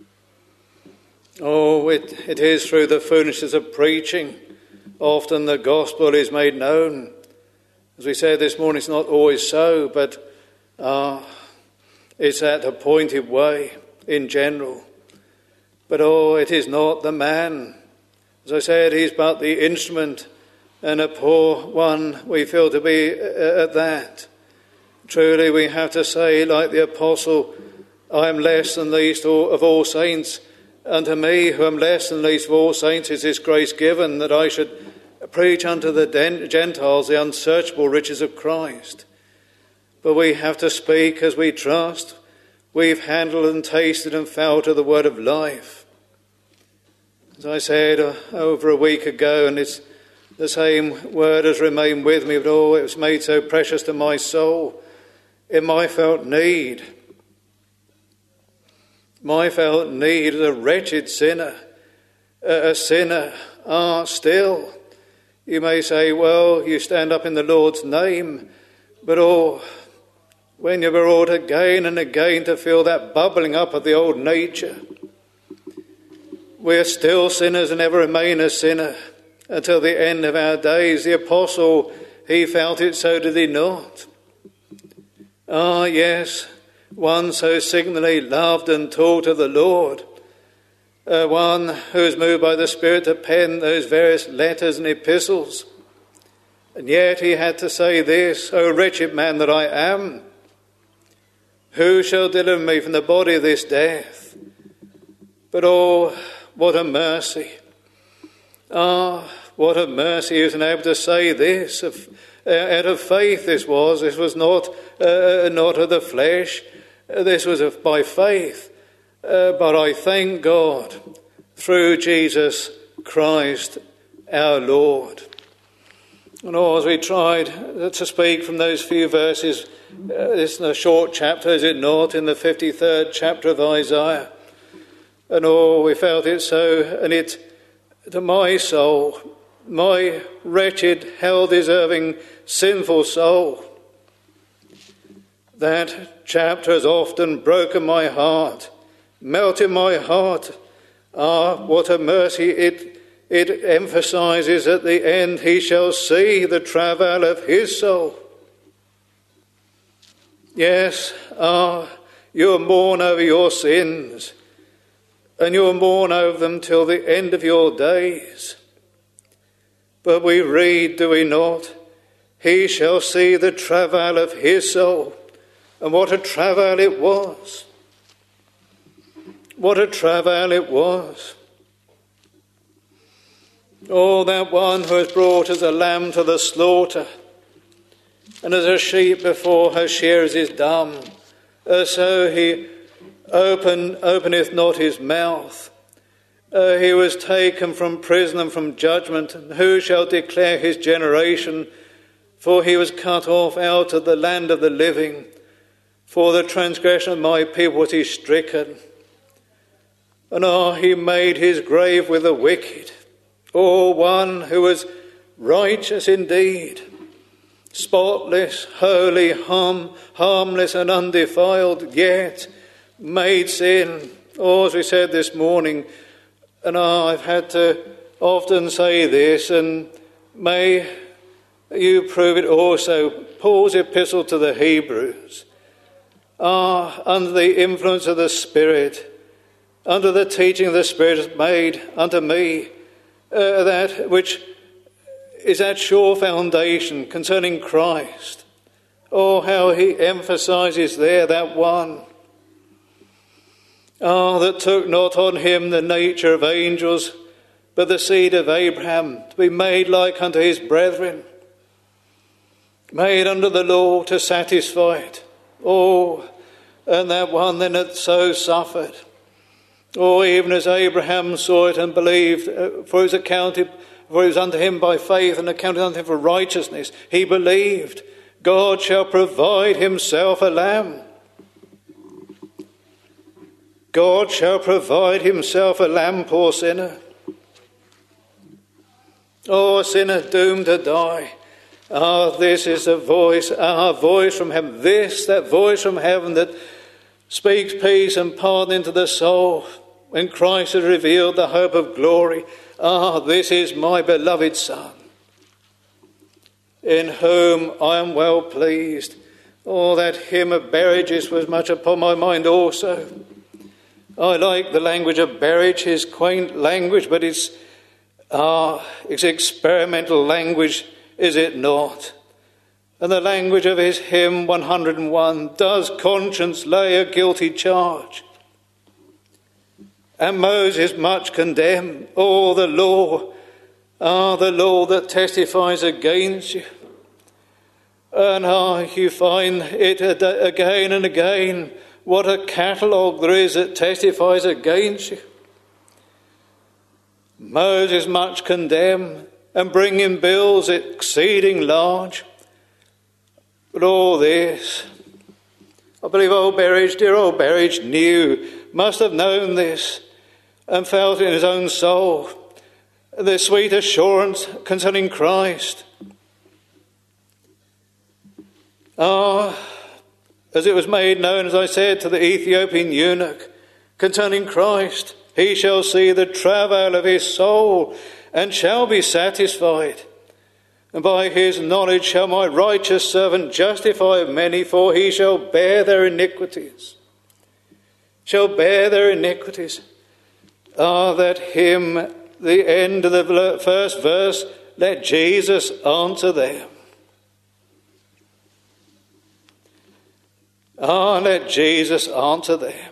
Oh, it, it is through the foolishness of preaching often the gospel is made known. As we said this morning, it's not always so, but uh, it's that appointed way in general. But oh, it is not the man. As I said, he's but the instrument, and a poor one we feel to be at that. Truly, we have to say, like the apostle, I am less than least of all saints. Unto me, who am less than least of all saints, is this grace given, that I should preach unto the Gentiles the unsearchable riches of Christ. But we have to speak as we trust. We've handled and tasted and felt of the word of life. As I said uh, over a week ago, and it's the same word has remained with me, but oh, it was made so precious to my soul. In my felt need, my felt need as a wretched sinner, a sinner, ah, still. You may say, well, you stand up in the Lord's name, but oh, when you were ought again and again to feel that bubbling up of the old nature, we are still sinners and ever remain a sinner until the end of our days. The apostle, he felt it, so did he not? Ah, yes, one so signally loved and taught of the Lord, uh, one who is moved by the Spirit to pen those various letters and epistles. And yet he had to say this, O wretched man that I am, who shall deliver me from the body of this death? But oh, what a mercy. Ah, what a mercy he was able to say this. Of, uh, out of faith this was. This was not, uh, not of the flesh. Uh, this was of, by faith. Uh, but I thank God through Jesus Christ our Lord. And oh, as we tried to speak from those few verses, uh, this is a short chapter, is it not, in the fifty-third chapter of Isaiah. And oh, we felt it so, and it, to my soul, my wretched, hell-deserving, sinful soul, that chapter has often broken my heart, melted my heart. Ah, what a mercy it, it emphasises at the end, he shall see the travail of his soul. Yes, ah, you'll mourn over your sins, and you'll mourn over them till the end of your days. But we read, do we not? He shall see the travail of his soul. And what a travail it was. What a travail it was. Oh, that one who is brought as a lamb to the slaughter, and as a sheep before her shearers is dumb, uh, so he open, openeth not his mouth. Uh, he was taken from prison and from judgment, and who shall declare his generation? for he was cut off out of the land of the living. For the transgression of my people was he stricken. And ah, he made his grave with the wicked, or one who was righteous indeed, spotless, holy, harm, harmless and undefiled, yet made sin. Or as we said this morning, and ah, I've had to often say this, and may you prove it also, Paul's epistle to the Hebrews, ah, under the influence of the Spirit, under the teaching of the Spirit, has made unto me uh, that which is that sure foundation concerning Christ. Oh, how he emphasizes there that one. Ah, that took not on him the nature of angels, but the seed of Abraham, to be made like unto his brethren, made under the law to satisfy it. Oh, and that one then that so suffered. Oh, even as Abraham saw it and believed, for it was accounted, for it was unto him by faith and accounted unto him for righteousness. He believed, God shall provide himself a lamb. God shall provide himself a lamb, poor sinner. Oh, sinner doomed to die. Ah, this is the voice, our voice from heaven. This, that voice from heaven that speaks peace and pardon into the soul when Christ has revealed the hope of glory. Ah, this is my beloved Son, in whom I am well pleased. Oh, that hymn of Berridge's was much upon my mind also. I like the language of Berridge, his quaint language, but it's, ah, it's experimental language, is it not? And the language of his hymn one hundred and one, does conscience lay a guilty charge? And Moses much condemn, oh, the law, ah, the law that testifies against you. And ah, you find it again and again, what a catalogue there is that testifies against you. Moses much condemn and bring in bills exceeding large. But all this, I believe old Berridge, dear old Berridge, knew, must have known this, and felt in his own soul the sweet assurance concerning Christ. Ah, as it was made known, as I said, to the Ethiopian eunuch, concerning Christ, he shall see the travail of his soul, and shall be satisfied. And by his knowledge shall my righteous servant justify many, for he shall bear their iniquities. Shall bear their iniquities. Ah, that him, the end of the first verse, let Jesus answer them. Ah, let Jesus answer them.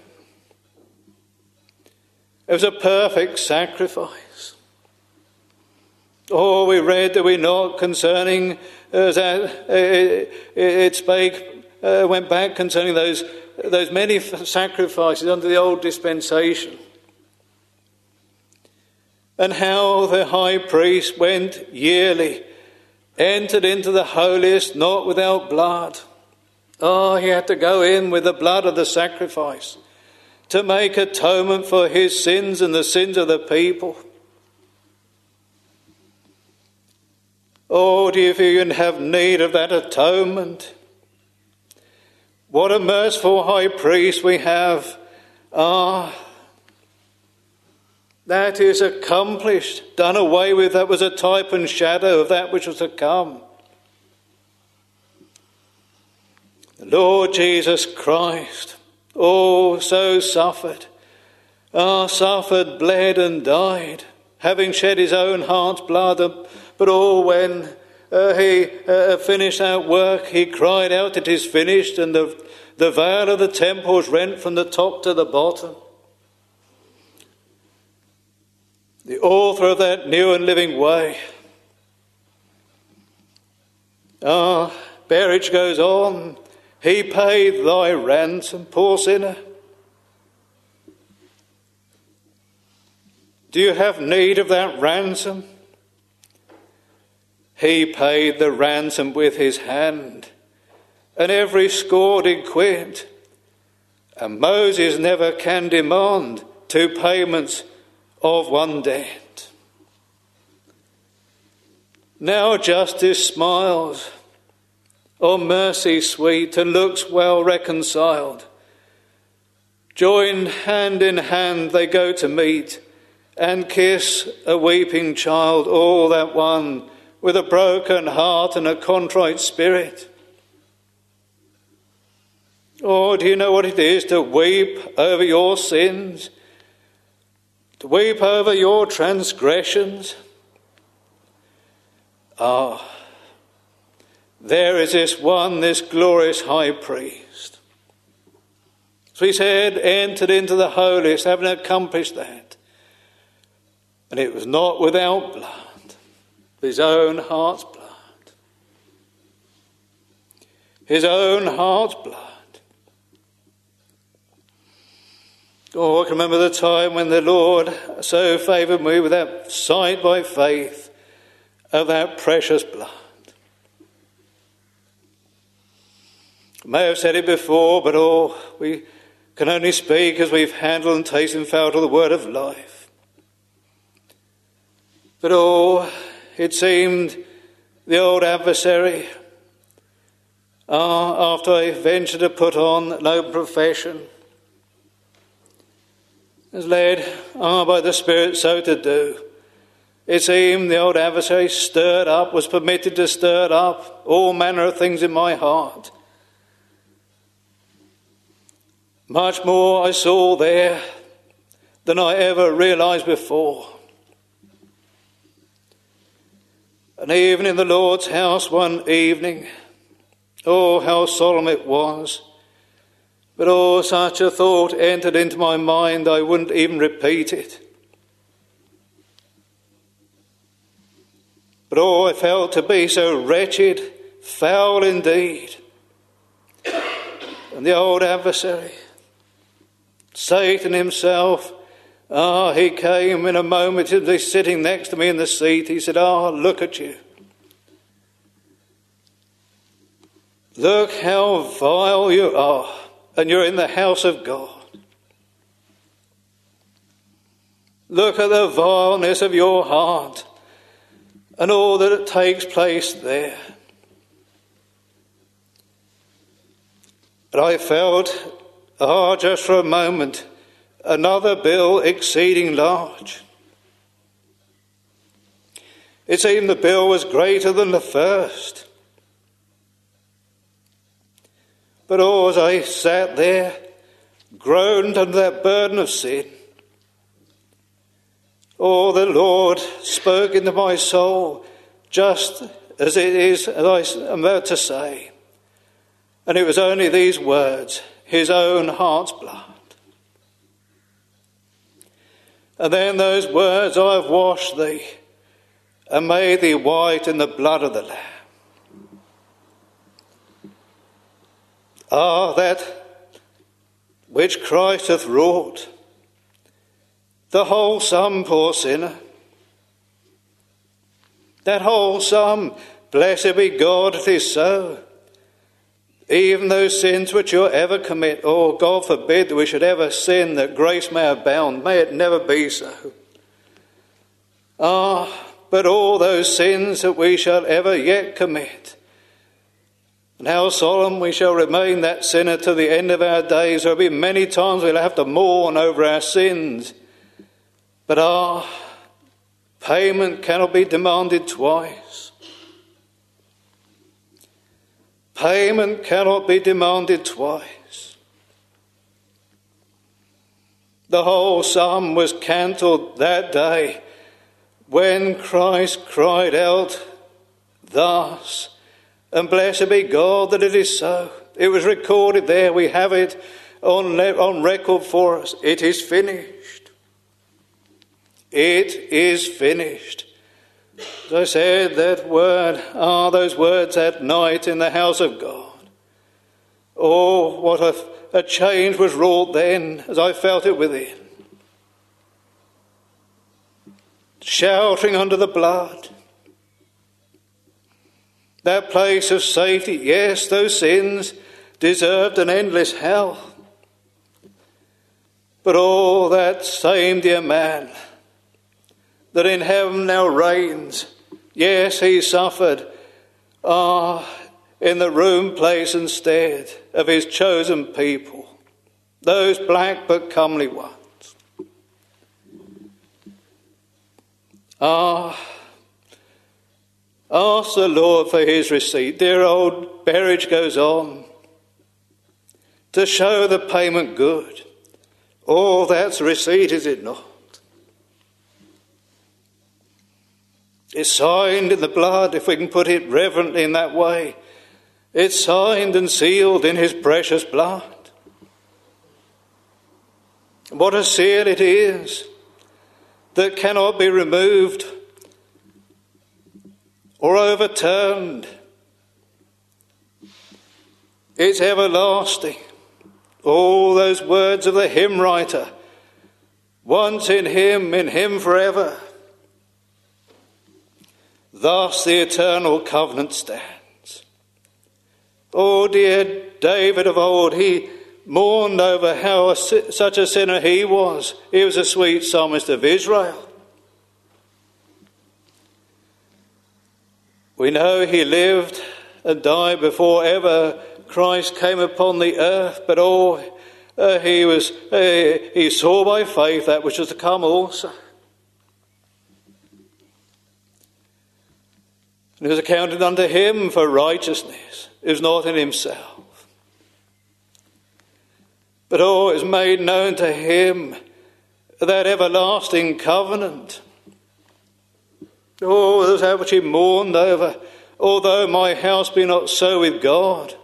It was a perfect sacrifice. Oh, we read, that we not, concerning, uh, that it, it spake, uh, went back concerning those, those many sacrifices under the old dispensation. And how the high priest went yearly, entered into the holiest, not without blood. Oh, he had to go in with the blood of the sacrifice to make atonement for his sins and the sins of the people. Oh, do you even have need of that atonement? What a merciful high priest we have. Ah, that is accomplished, done away with. That was a type and shadow of that which was to come. The Lord Jesus Christ, oh, so suffered, ah, suffered, bled and died, having shed his own heart's blood. But oh, when uh, he uh, finished that work, he cried out, it is finished, and the, the veil of the temple was rent from the top to the bottom. The author of that new and living way. Ah, Berridge goes on, he paid thy ransom, poor sinner. Do you have need of that ransom? He paid the ransom with his hand, and every score did quit. And Moses never can demand two payments of one debt. Now justice smiles on mercy sweet and looks well reconciled. Joined hand in hand they go to meet and kiss a weeping child, all that one with a broken heart and a contrite spirit. Oh, do you know what it is to weep over your sins? To weep over your transgressions? Ah, there is this one, this glorious high priest. So he said, entered into the holiest, having accomplished that. And it was not without blood, his own heart's blood. His own heart's blood. Oh, I can remember the time when the Lord so favoured me with that sight by faith of that precious blood. I may have said it before, but oh, we can only speak as we've handled and tasted and felt of the word of life. But oh, it seemed the old adversary, ah, after I ventured to put on an open profession, is led ah, by the Spirit so to do. It seemed the old adversary stirred up, was permitted to stir up all manner of things in my heart. Much more I saw there than I ever realised before. And even in the Lord's house one evening, oh, how solemn it was. But oh, such a thought entered into my mind, I wouldn't even repeat it. But oh, I felt to be so wretched, foul indeed. And the old adversary, Satan himself, ah, he came in a moment, he was sitting next to me in the seat. He said, ah, look at you. Look how vile you are, and you're in the house of God. Look at the vileness of your heart and all that takes place there. But I felt, ah, just for a moment, another bill exceeding large. It seemed the bill was greater than the first. But oh, as I sat there, groaned under that burden of sin, oh, the Lord spoke into my soul just as it is, as I am about to say. And it was only these words, his own heart's blood. And then those words, I have washed thee and made thee white in the blood of the Lamb. Ah, that which Christ hath wrought, the whole sum, poor sinner. That whole sum, blessed be God, it is so. Even those sins which you'll ever commit, oh, God forbid that we should ever sin, that grace may abound. May it never be so. Ah, but all those sins that we shall ever yet commit, and how solemn we shall remain that sinner to the end of our days. There will be many times we'll have to mourn over our sins. But our payment cannot be demanded twice. Payment cannot be demanded twice. The whole sum was cancelled that day when Christ cried out thus, and blessed be God that it is so. It was recorded there. We have it on, on record for us. It is finished. It is finished. As I said, that word, ah, those words at night in the house of God. Oh, what a, a change was wrought then as I felt it within. Shouting under the blood. that place of safety. Yes, those sins deserved an endless hell. But oh, that same dear man that in heaven now reigns, yes, he suffered, ah, in the room, place and stead of his chosen people, those black but comely ones. Ah, ask the Lord for his receipt. Dear old Berridge goes on to show the payment good. Oh, that's a receipt, is it not? It's signed in the blood, if we can put it reverently in that way. It's signed and sealed in his precious blood. What a seal it is that cannot be removed or overturned. It's everlasting. All those words of the hymn writer, once in him, in him forever. Thus the eternal covenant stands. Oh, dear David of old, he mourned over how a, such a sinner he was. He was a sweet psalmist of Israel. We know he lived and died before ever Christ came upon the earth, but oh, uh, he was uh, he saw by faith that which was to come also. And it was accounted unto him for righteousness. It was not in himself. But oh, it was made known to him that everlasting covenant. Oh, that which he mourned over. Although my house be not so with God.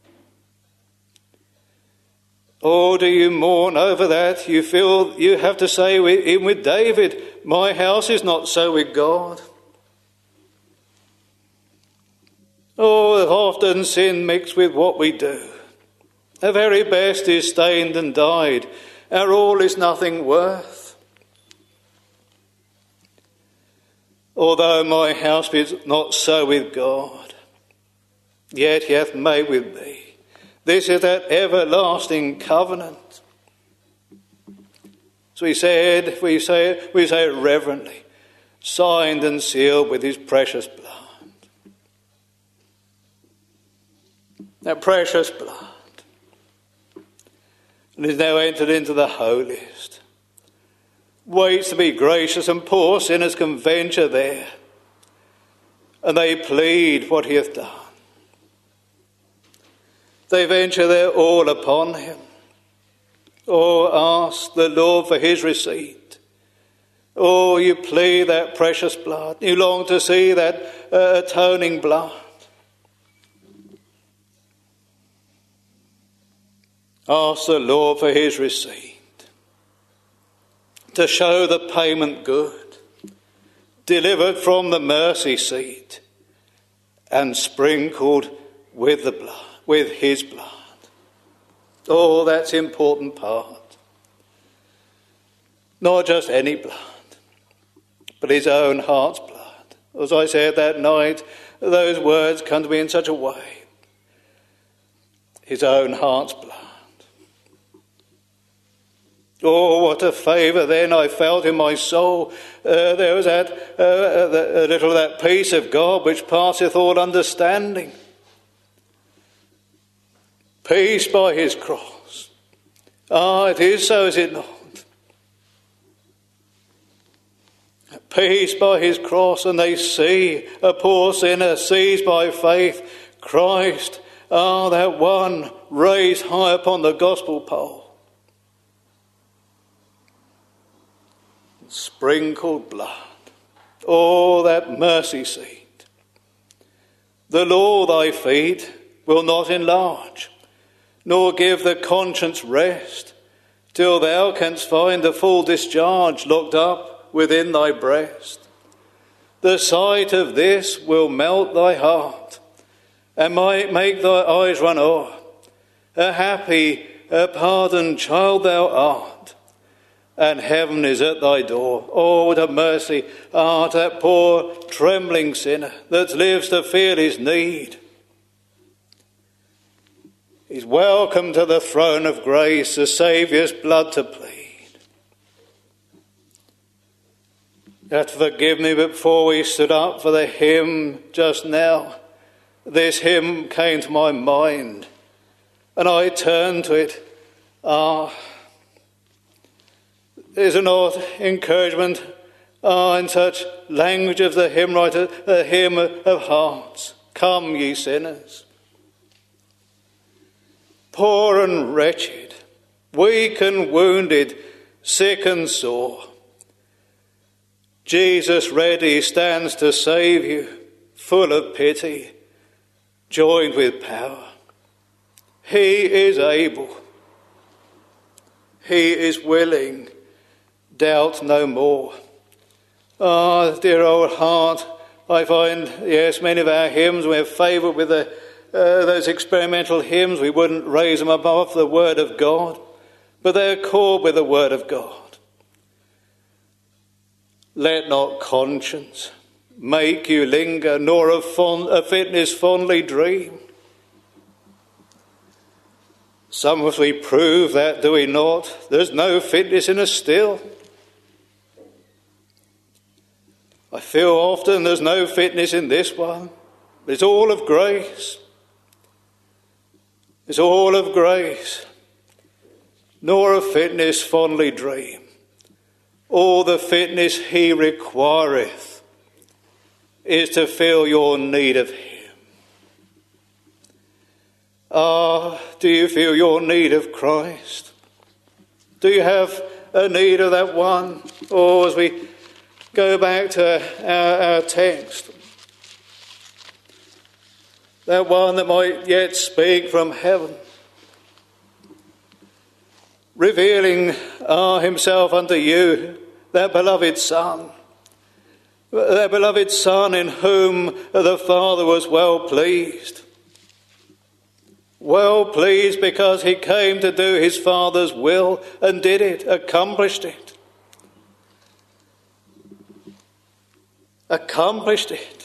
Oh, do you mourn over that? You feel you have to say, even with David, my house is not so with God. Oh, often sin mixed with what we do. The very best is stained and dyed. Our all is nothing worth. Although my house be not so with God, yet he hath made with me. This is that everlasting covenant. So we said, we say, we say it reverently, signed and sealed with his precious blood. That precious blood. And is now entered into the holiest. Waits to be gracious, and poor sinners can venture there. And they plead what he hath done. They venture their all upon him. Oh, ask the Lord for his receipt. Oh, you plead that precious blood. You long to see that uh, atoning blood. Ask the Lord for his receipt. To show the payment good. Delivered from the mercy seat. And sprinkled with the blood. With his blood. Oh, that's an important part. Not just any blood, but his own heart's blood. As I said that night, those words come to me in such a way. His own heart's blood. Oh, what a favour then I felt in my soul. Uh, there was that uh, a little of that peace of God which passeth all understanding. Peace by his cross. Ah, it is so, is it not? Peace by his cross, and they see, a poor sinner sees by faith Christ, ah, that one raised high upon the gospel pole. Sprinkled blood. Oh, that mercy seat. The law thy feet will not enlarge, nor give the conscience rest, till thou canst find the full discharge locked up within thy breast. The sight of this will melt thy heart, and might make thy eyes run o'er. A happy, a pardoned child thou art, and heaven is at thy door. Oh, what a mercy ah, to that poor trembling sinner that lives to feel his need. He's welcome to the throne of grace, the Saviour's blood to plead. You have to forgive me, but before we stood up for the hymn just now, this hymn came to my mind, and I turned to it. Ah, there's an odd encouragement ah, in such language of the hymn writer, the hymn of hearts. Come, ye sinners. Poor and wretched, weak and wounded, sick and sore, Jesus ready stands to save you, full of pity, joined with power. He is able. He is willing. Doubt no more. Ah, dear old heart, I find, yes, many of our hymns, we have favoured with the, uh, those experimental hymns. We wouldn't raise them above the Word of God, but they accord with the Word of God. Let not conscience make you linger, nor of fond, a fitness fondly dream. Some of us we prove that, do we not? There's no fitness in us still. I feel often there's no fitness in this one, but it's all of grace. It's all of grace, nor of fitness fondly dream. All the fitness he requireth is to feel your need of him. Ah, do you feel your need of Christ? Do you have a need of that one? Or as we go back to our, our text, that one that might yet speak from heaven, revealing ah, himself unto you, that beloved Son, that beloved Son in whom the Father was well pleased. Well pleased because he came to do his Father's will and did it, accomplished it. Accomplished it.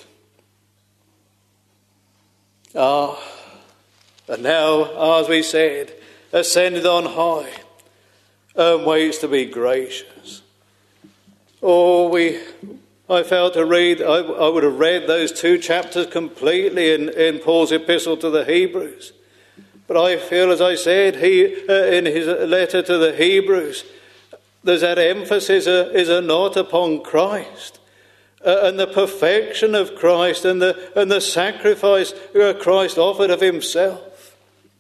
Ah, and now, as we said, ascended on high, and waits to be gracious. Oh, we, I failed to read, I, I would have read those two chapters completely in, in Paul's epistle to the Hebrews. But I feel, as I said, he uh, in his letter to the Hebrews, there's that emphasis, uh, is it not, upon Christ uh, and the perfection of Christ and the, and the sacrifice uh, Christ offered of himself.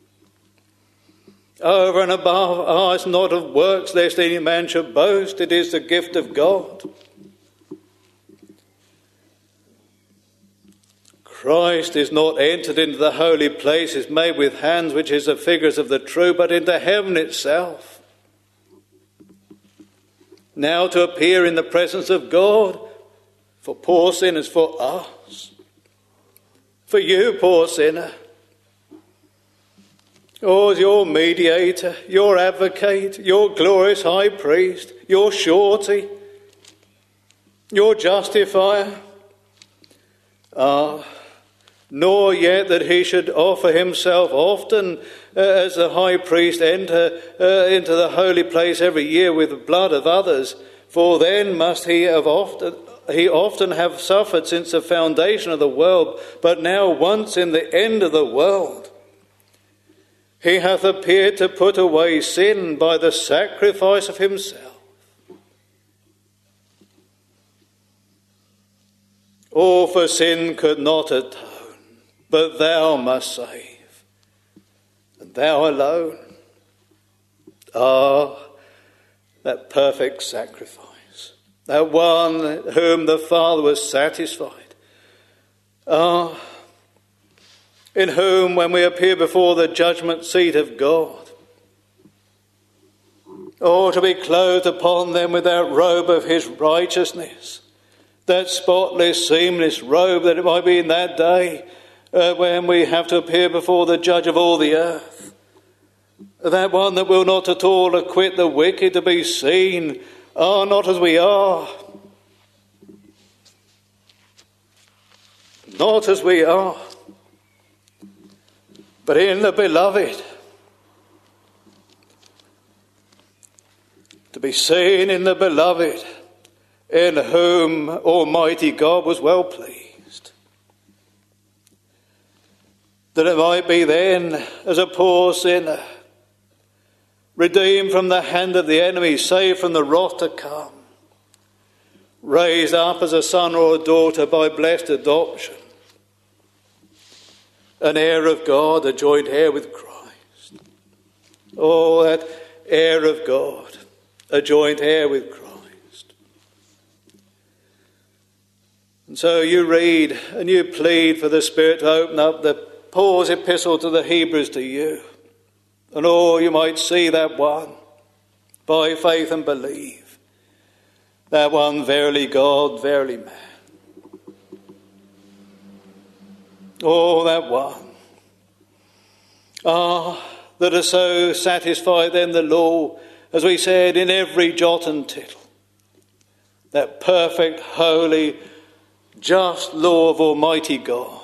Over and above, ah, it's not of works, lest any man should boast. It is the gift of God. Christ is not entered into the holy places made with hands, which is the figures of the true, but into heaven itself. Now to appear in the presence of God for poor sinners, for us. For you, poor sinner. Oh, as your mediator, your advocate, your glorious high priest, your surety, your justifier. Ah, nor yet that he should offer himself often uh, as the high priest enter uh, into the holy place every year with the blood of others, for then must he have often he often have suffered since the foundation of the world, but now once in the end of the world he hath appeared to put away sin by the sacrifice of himself. Oh, for sin could not atone, but thou must save, and thou alone. Ah, that perfect sacrifice, that one whom the Father was satisfied. Ah, in whom, when we appear before the judgment seat of God, oh, to be clothed upon them with that robe of his righteousness, that spotless, seamless robe, that it might be in that day uh, when we have to appear before the judge of all the earth. that one that will not at all acquit the wicked to be seen, ah, not as we are, not as we are, but in the beloved, to be seen in the beloved, in whom Almighty God was well pleased, that it might be then, as a poor sinner, redeemed from the hand of the enemy, saved from the wrath to come, raised up as a son or a daughter by blessed adoption, an heir of God, a joint heir with Christ. Oh, that heir of God, a joint heir with Christ. And so you read and you plead for the Spirit to open up the Paul's epistle to the Hebrews to you. And oh, you might see that one by faith and believe. That one, verily God, verily man. Oh, that one. Ah, that are so satisfied then the law, as we said, in every jot and tittle. That perfect, holy, just law of Almighty God.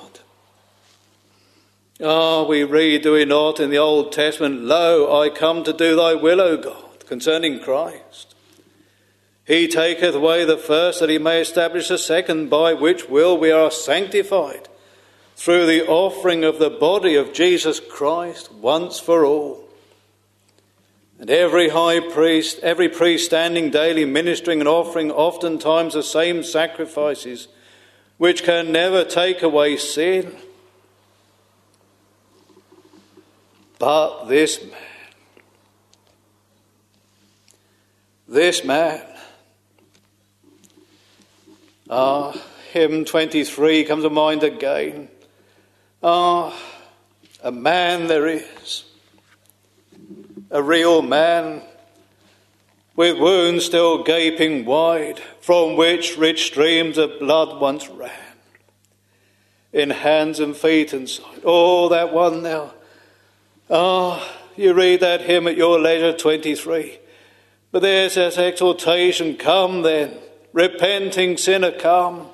Ah, we read, do we not, in the Old Testament, Lo, I come to do thy will, O God, concerning Christ. He taketh away the first, that he may establish the second, by which will we are sanctified, through the offering of the body of Jesus Christ once for all. And every high priest, every priest standing daily ministering and offering oftentimes the same sacrifices, which can never take away sin. But this man, this man, ah, hymn twenty-three comes to mind again. Ah, a man there is, a real man, with wounds still gaping wide, from which rich streams of blood once ran, in hands and feet and side. Oh, that one now. Ah, you read that hymn at your leisure, twenty-three. But there's that exhortation, come then, repenting sinner, come.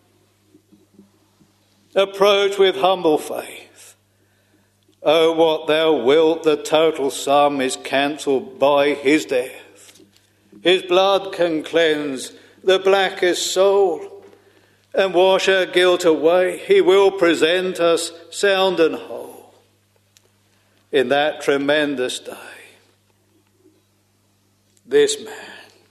Approach with humble faith. Oh, what thou wilt, the total sum is cancelled by his death. His blood can cleanse the blackest soul and wash our guilt away. He will present us sound and whole in that tremendous day. This man,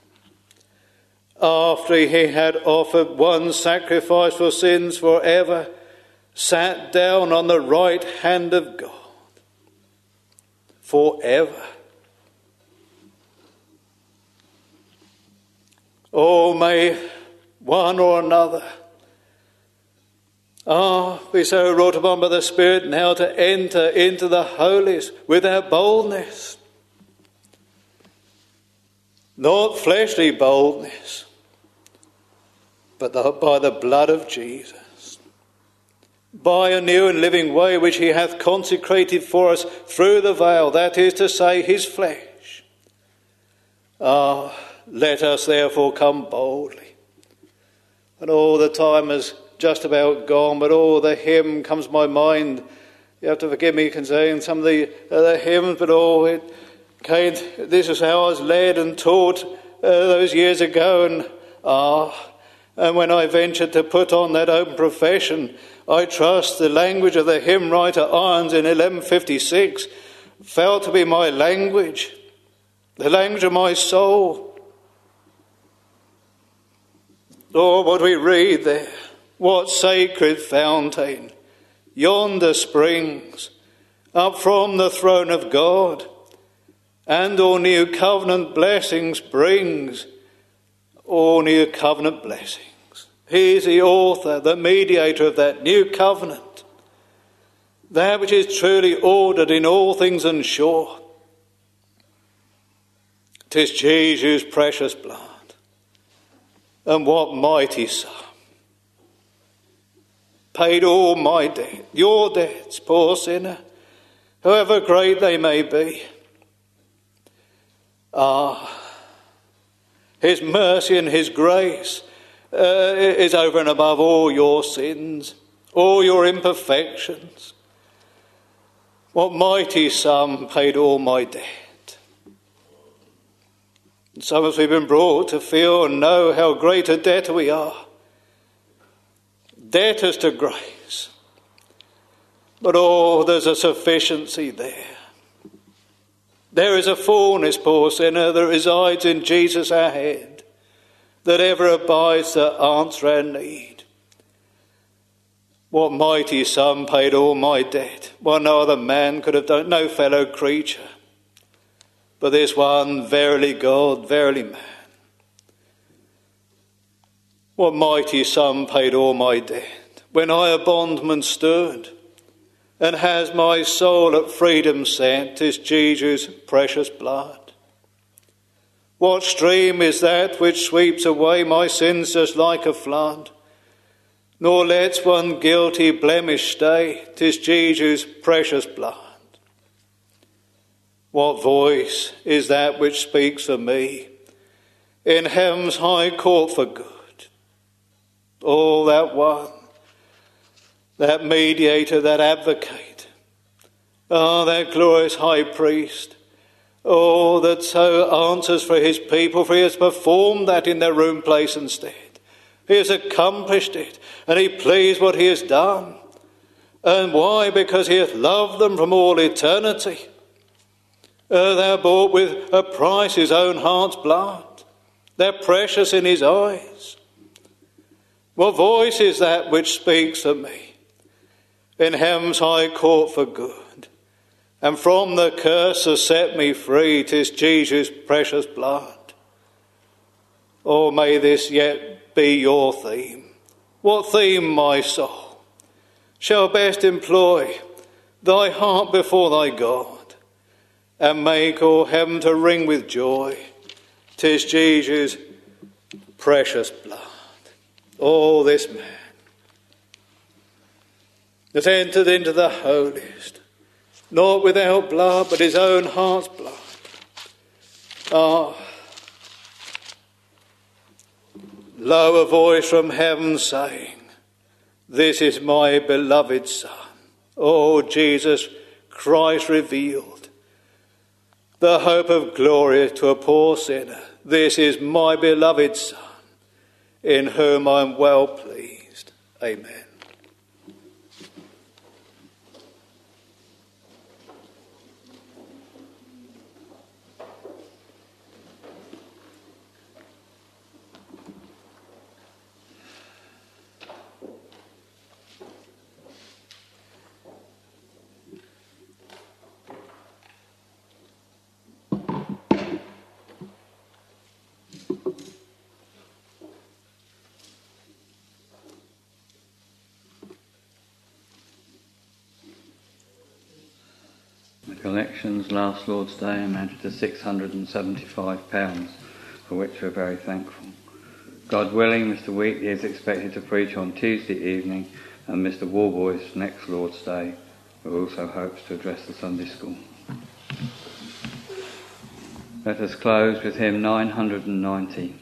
after he had offered one sacrifice for sins forever, sat down on the right hand of God forever. Oh, may one or another ah, be so wrought upon by the Spirit now to enter into the holies without boldness. Not fleshly boldness, but the, by the blood of Jesus. By a new and living way which he hath consecrated for us through the veil, that is to say, his flesh. Ah, let us therefore come boldly. And all the time is just about gone, but all the hymn comes to my mind. You have to forgive me concerning some of the, uh, the hymns, but oh, it came, this is how I was led and taught uh, those years ago. And ah, and when I ventured to put on that open profession, I trust the language of the hymn writer Irons in eleven fifty-six felt to be my language, the language of my soul. Lord, what we read there, what sacred fountain yonder springs up from the throne of God, and all new covenant blessings brings, all new covenant blessings. He is the author, the mediator of that new covenant, that which is truly ordered in all things and sure. 'Tis Jesus' precious blood, and what mighty sum paid all my debt, your debts, poor sinner, however great they may be. Ah, his mercy and his grace uh, is over and above all your sins, all your imperfections. What mighty sum paid all my debt. And some of us we've been brought to feel and know how great a debtor we are. Debtors to grace. But oh, there's a sufficiency there. There is a fullness, poor sinner, that resides in Jesus our head, that ever abides to answer our need. What mighty sum paid all my debt? Well, no other man could have done it, no fellow creature. But this one, verily God, verily man. What mighty sum paid all my debt? When I a bondman stood, and has my soul at freedom set, 'tis Jesus' precious blood. What stream is that which sweeps away my sins just like a flood, nor lets one guilty blemish stay? 'Tis Jesus' precious blood. What voice is that which speaks for me in heaven's high court for good? Oh, that one, that mediator, that advocate, oh, that glorious high priest, oh, that so answers for his people, for he has performed that in their own place and stead. He has accomplished it, and he pleased what he has done. And why? Because he hath loved them from all eternity. Uh, thou bought with a price his own heart's blood. They're precious in his eyes. What voice is that which speaks for me in heaven's high court for good, and from the curse has set me free? 'Tis Jesus' precious blood. Oh, may this yet be your theme. What theme, my soul, shall best employ thy heart before thy God, and make all heaven to ring with joy? 'Tis Jesus' precious blood. Oh, this man that entered into the holiest, not without blood, but his own heart's blood. Ah, lo, a voice from heaven saying, this is my beloved Son. Oh, Jesus Christ revealed, the hope of glory to a poor sinner. This is my beloved Son, in whom I am well pleased. Amen. Collections last Lord's Day amounted to six hundred seventy-five pounds, for which we're very thankful. God willing, Mister Wheatley is expected to preach on Tuesday evening, and Mister Warboys next Lord's Day, who also hopes to address the Sunday school. Let us close with hymn nine hundred ninety.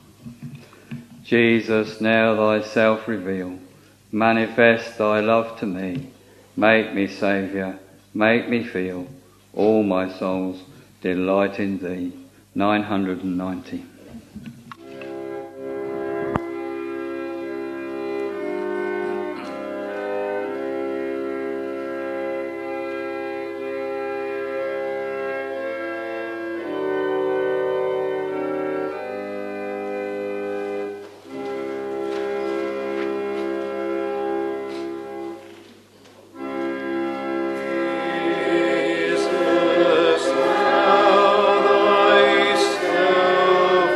Jesus, now thyself reveal, manifest thy love to me, make me Saviour, make me feel all my soul's delight in thee. nine hundred ninety. Jesus, thou thyself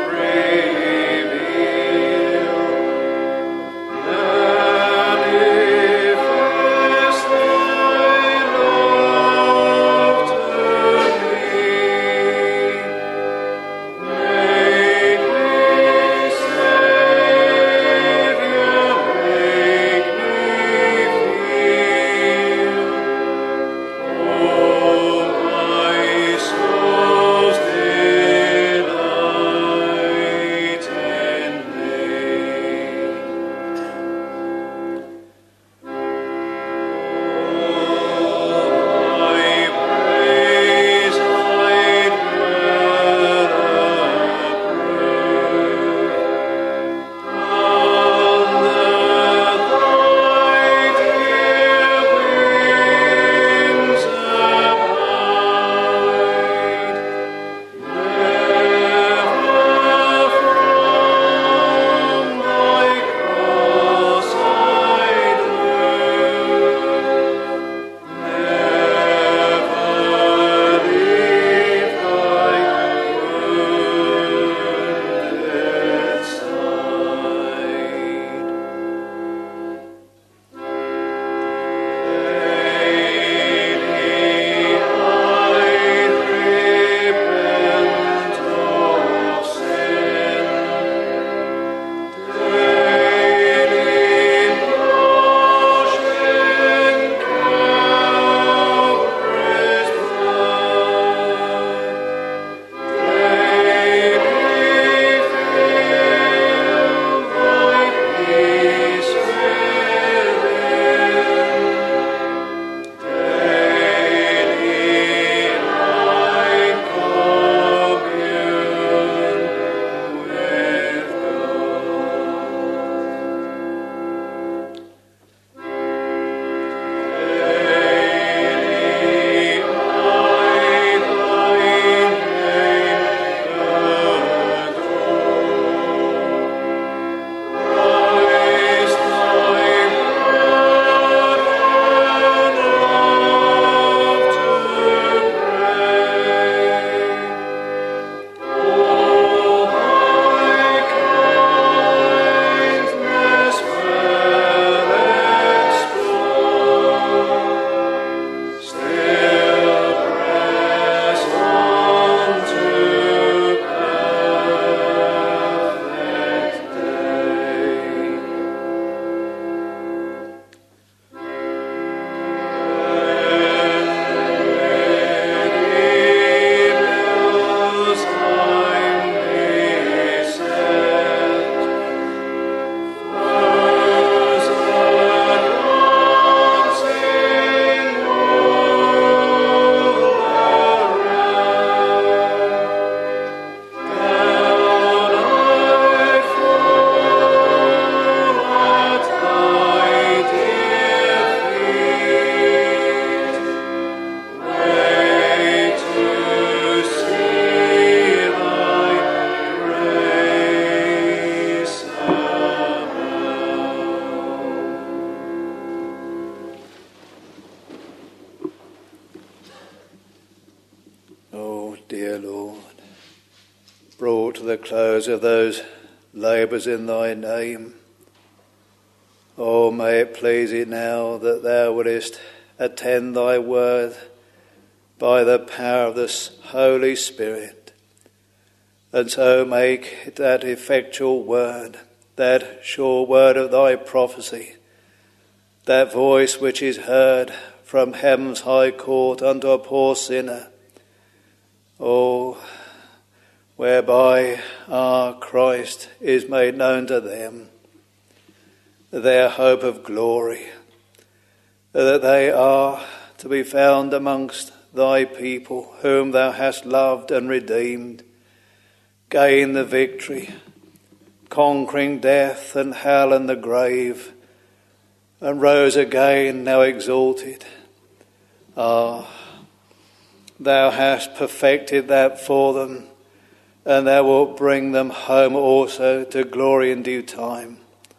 close of those labours in thy name. Oh, may it please thee now that thou wouldest attend thy word by the power of the Holy Spirit, and so make that effectual word, that sure word of thy prophecy, that voice which is heard from heaven's high court unto a poor sinner, oh, whereby our Christ is made known to them, their hope of glory, that they are to be found amongst thy people whom thou hast loved and redeemed, gain the victory, conquering death and hell and the grave, and rose again, now exalted. Ah, thou hast perfected that for them, and thou wilt bring them home also to glory in due time.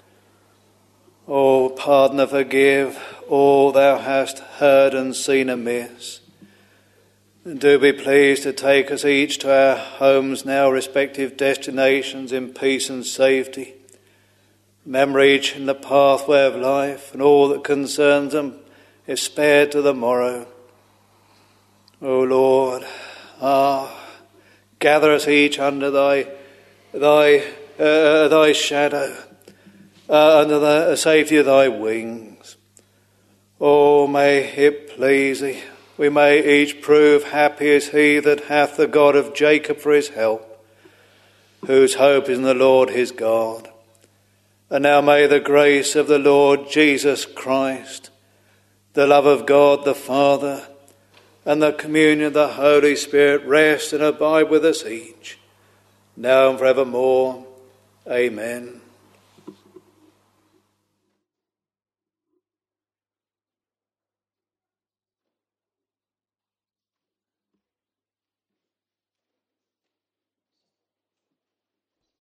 Oh, pardon and forgive all thou hast heard and seen amiss. And do be pleased to take us each to our homes now, respective destinations, in peace and safety. Remember each in the pathway of life, and all that concerns them is spared to the morrow. O Lord, ah, gather us each under thy thy uh, thy shadow, uh, under the safety of thy wings. Oh, may it please thee, we may each prove happy as he that hath the God of Jacob for his help, whose hope is in the Lord his God. And now may the grace of the Lord Jesus Christ, the love of God the Father, and the communion of the Holy Spirit rest and abide with us each, now and forevermore. Amen.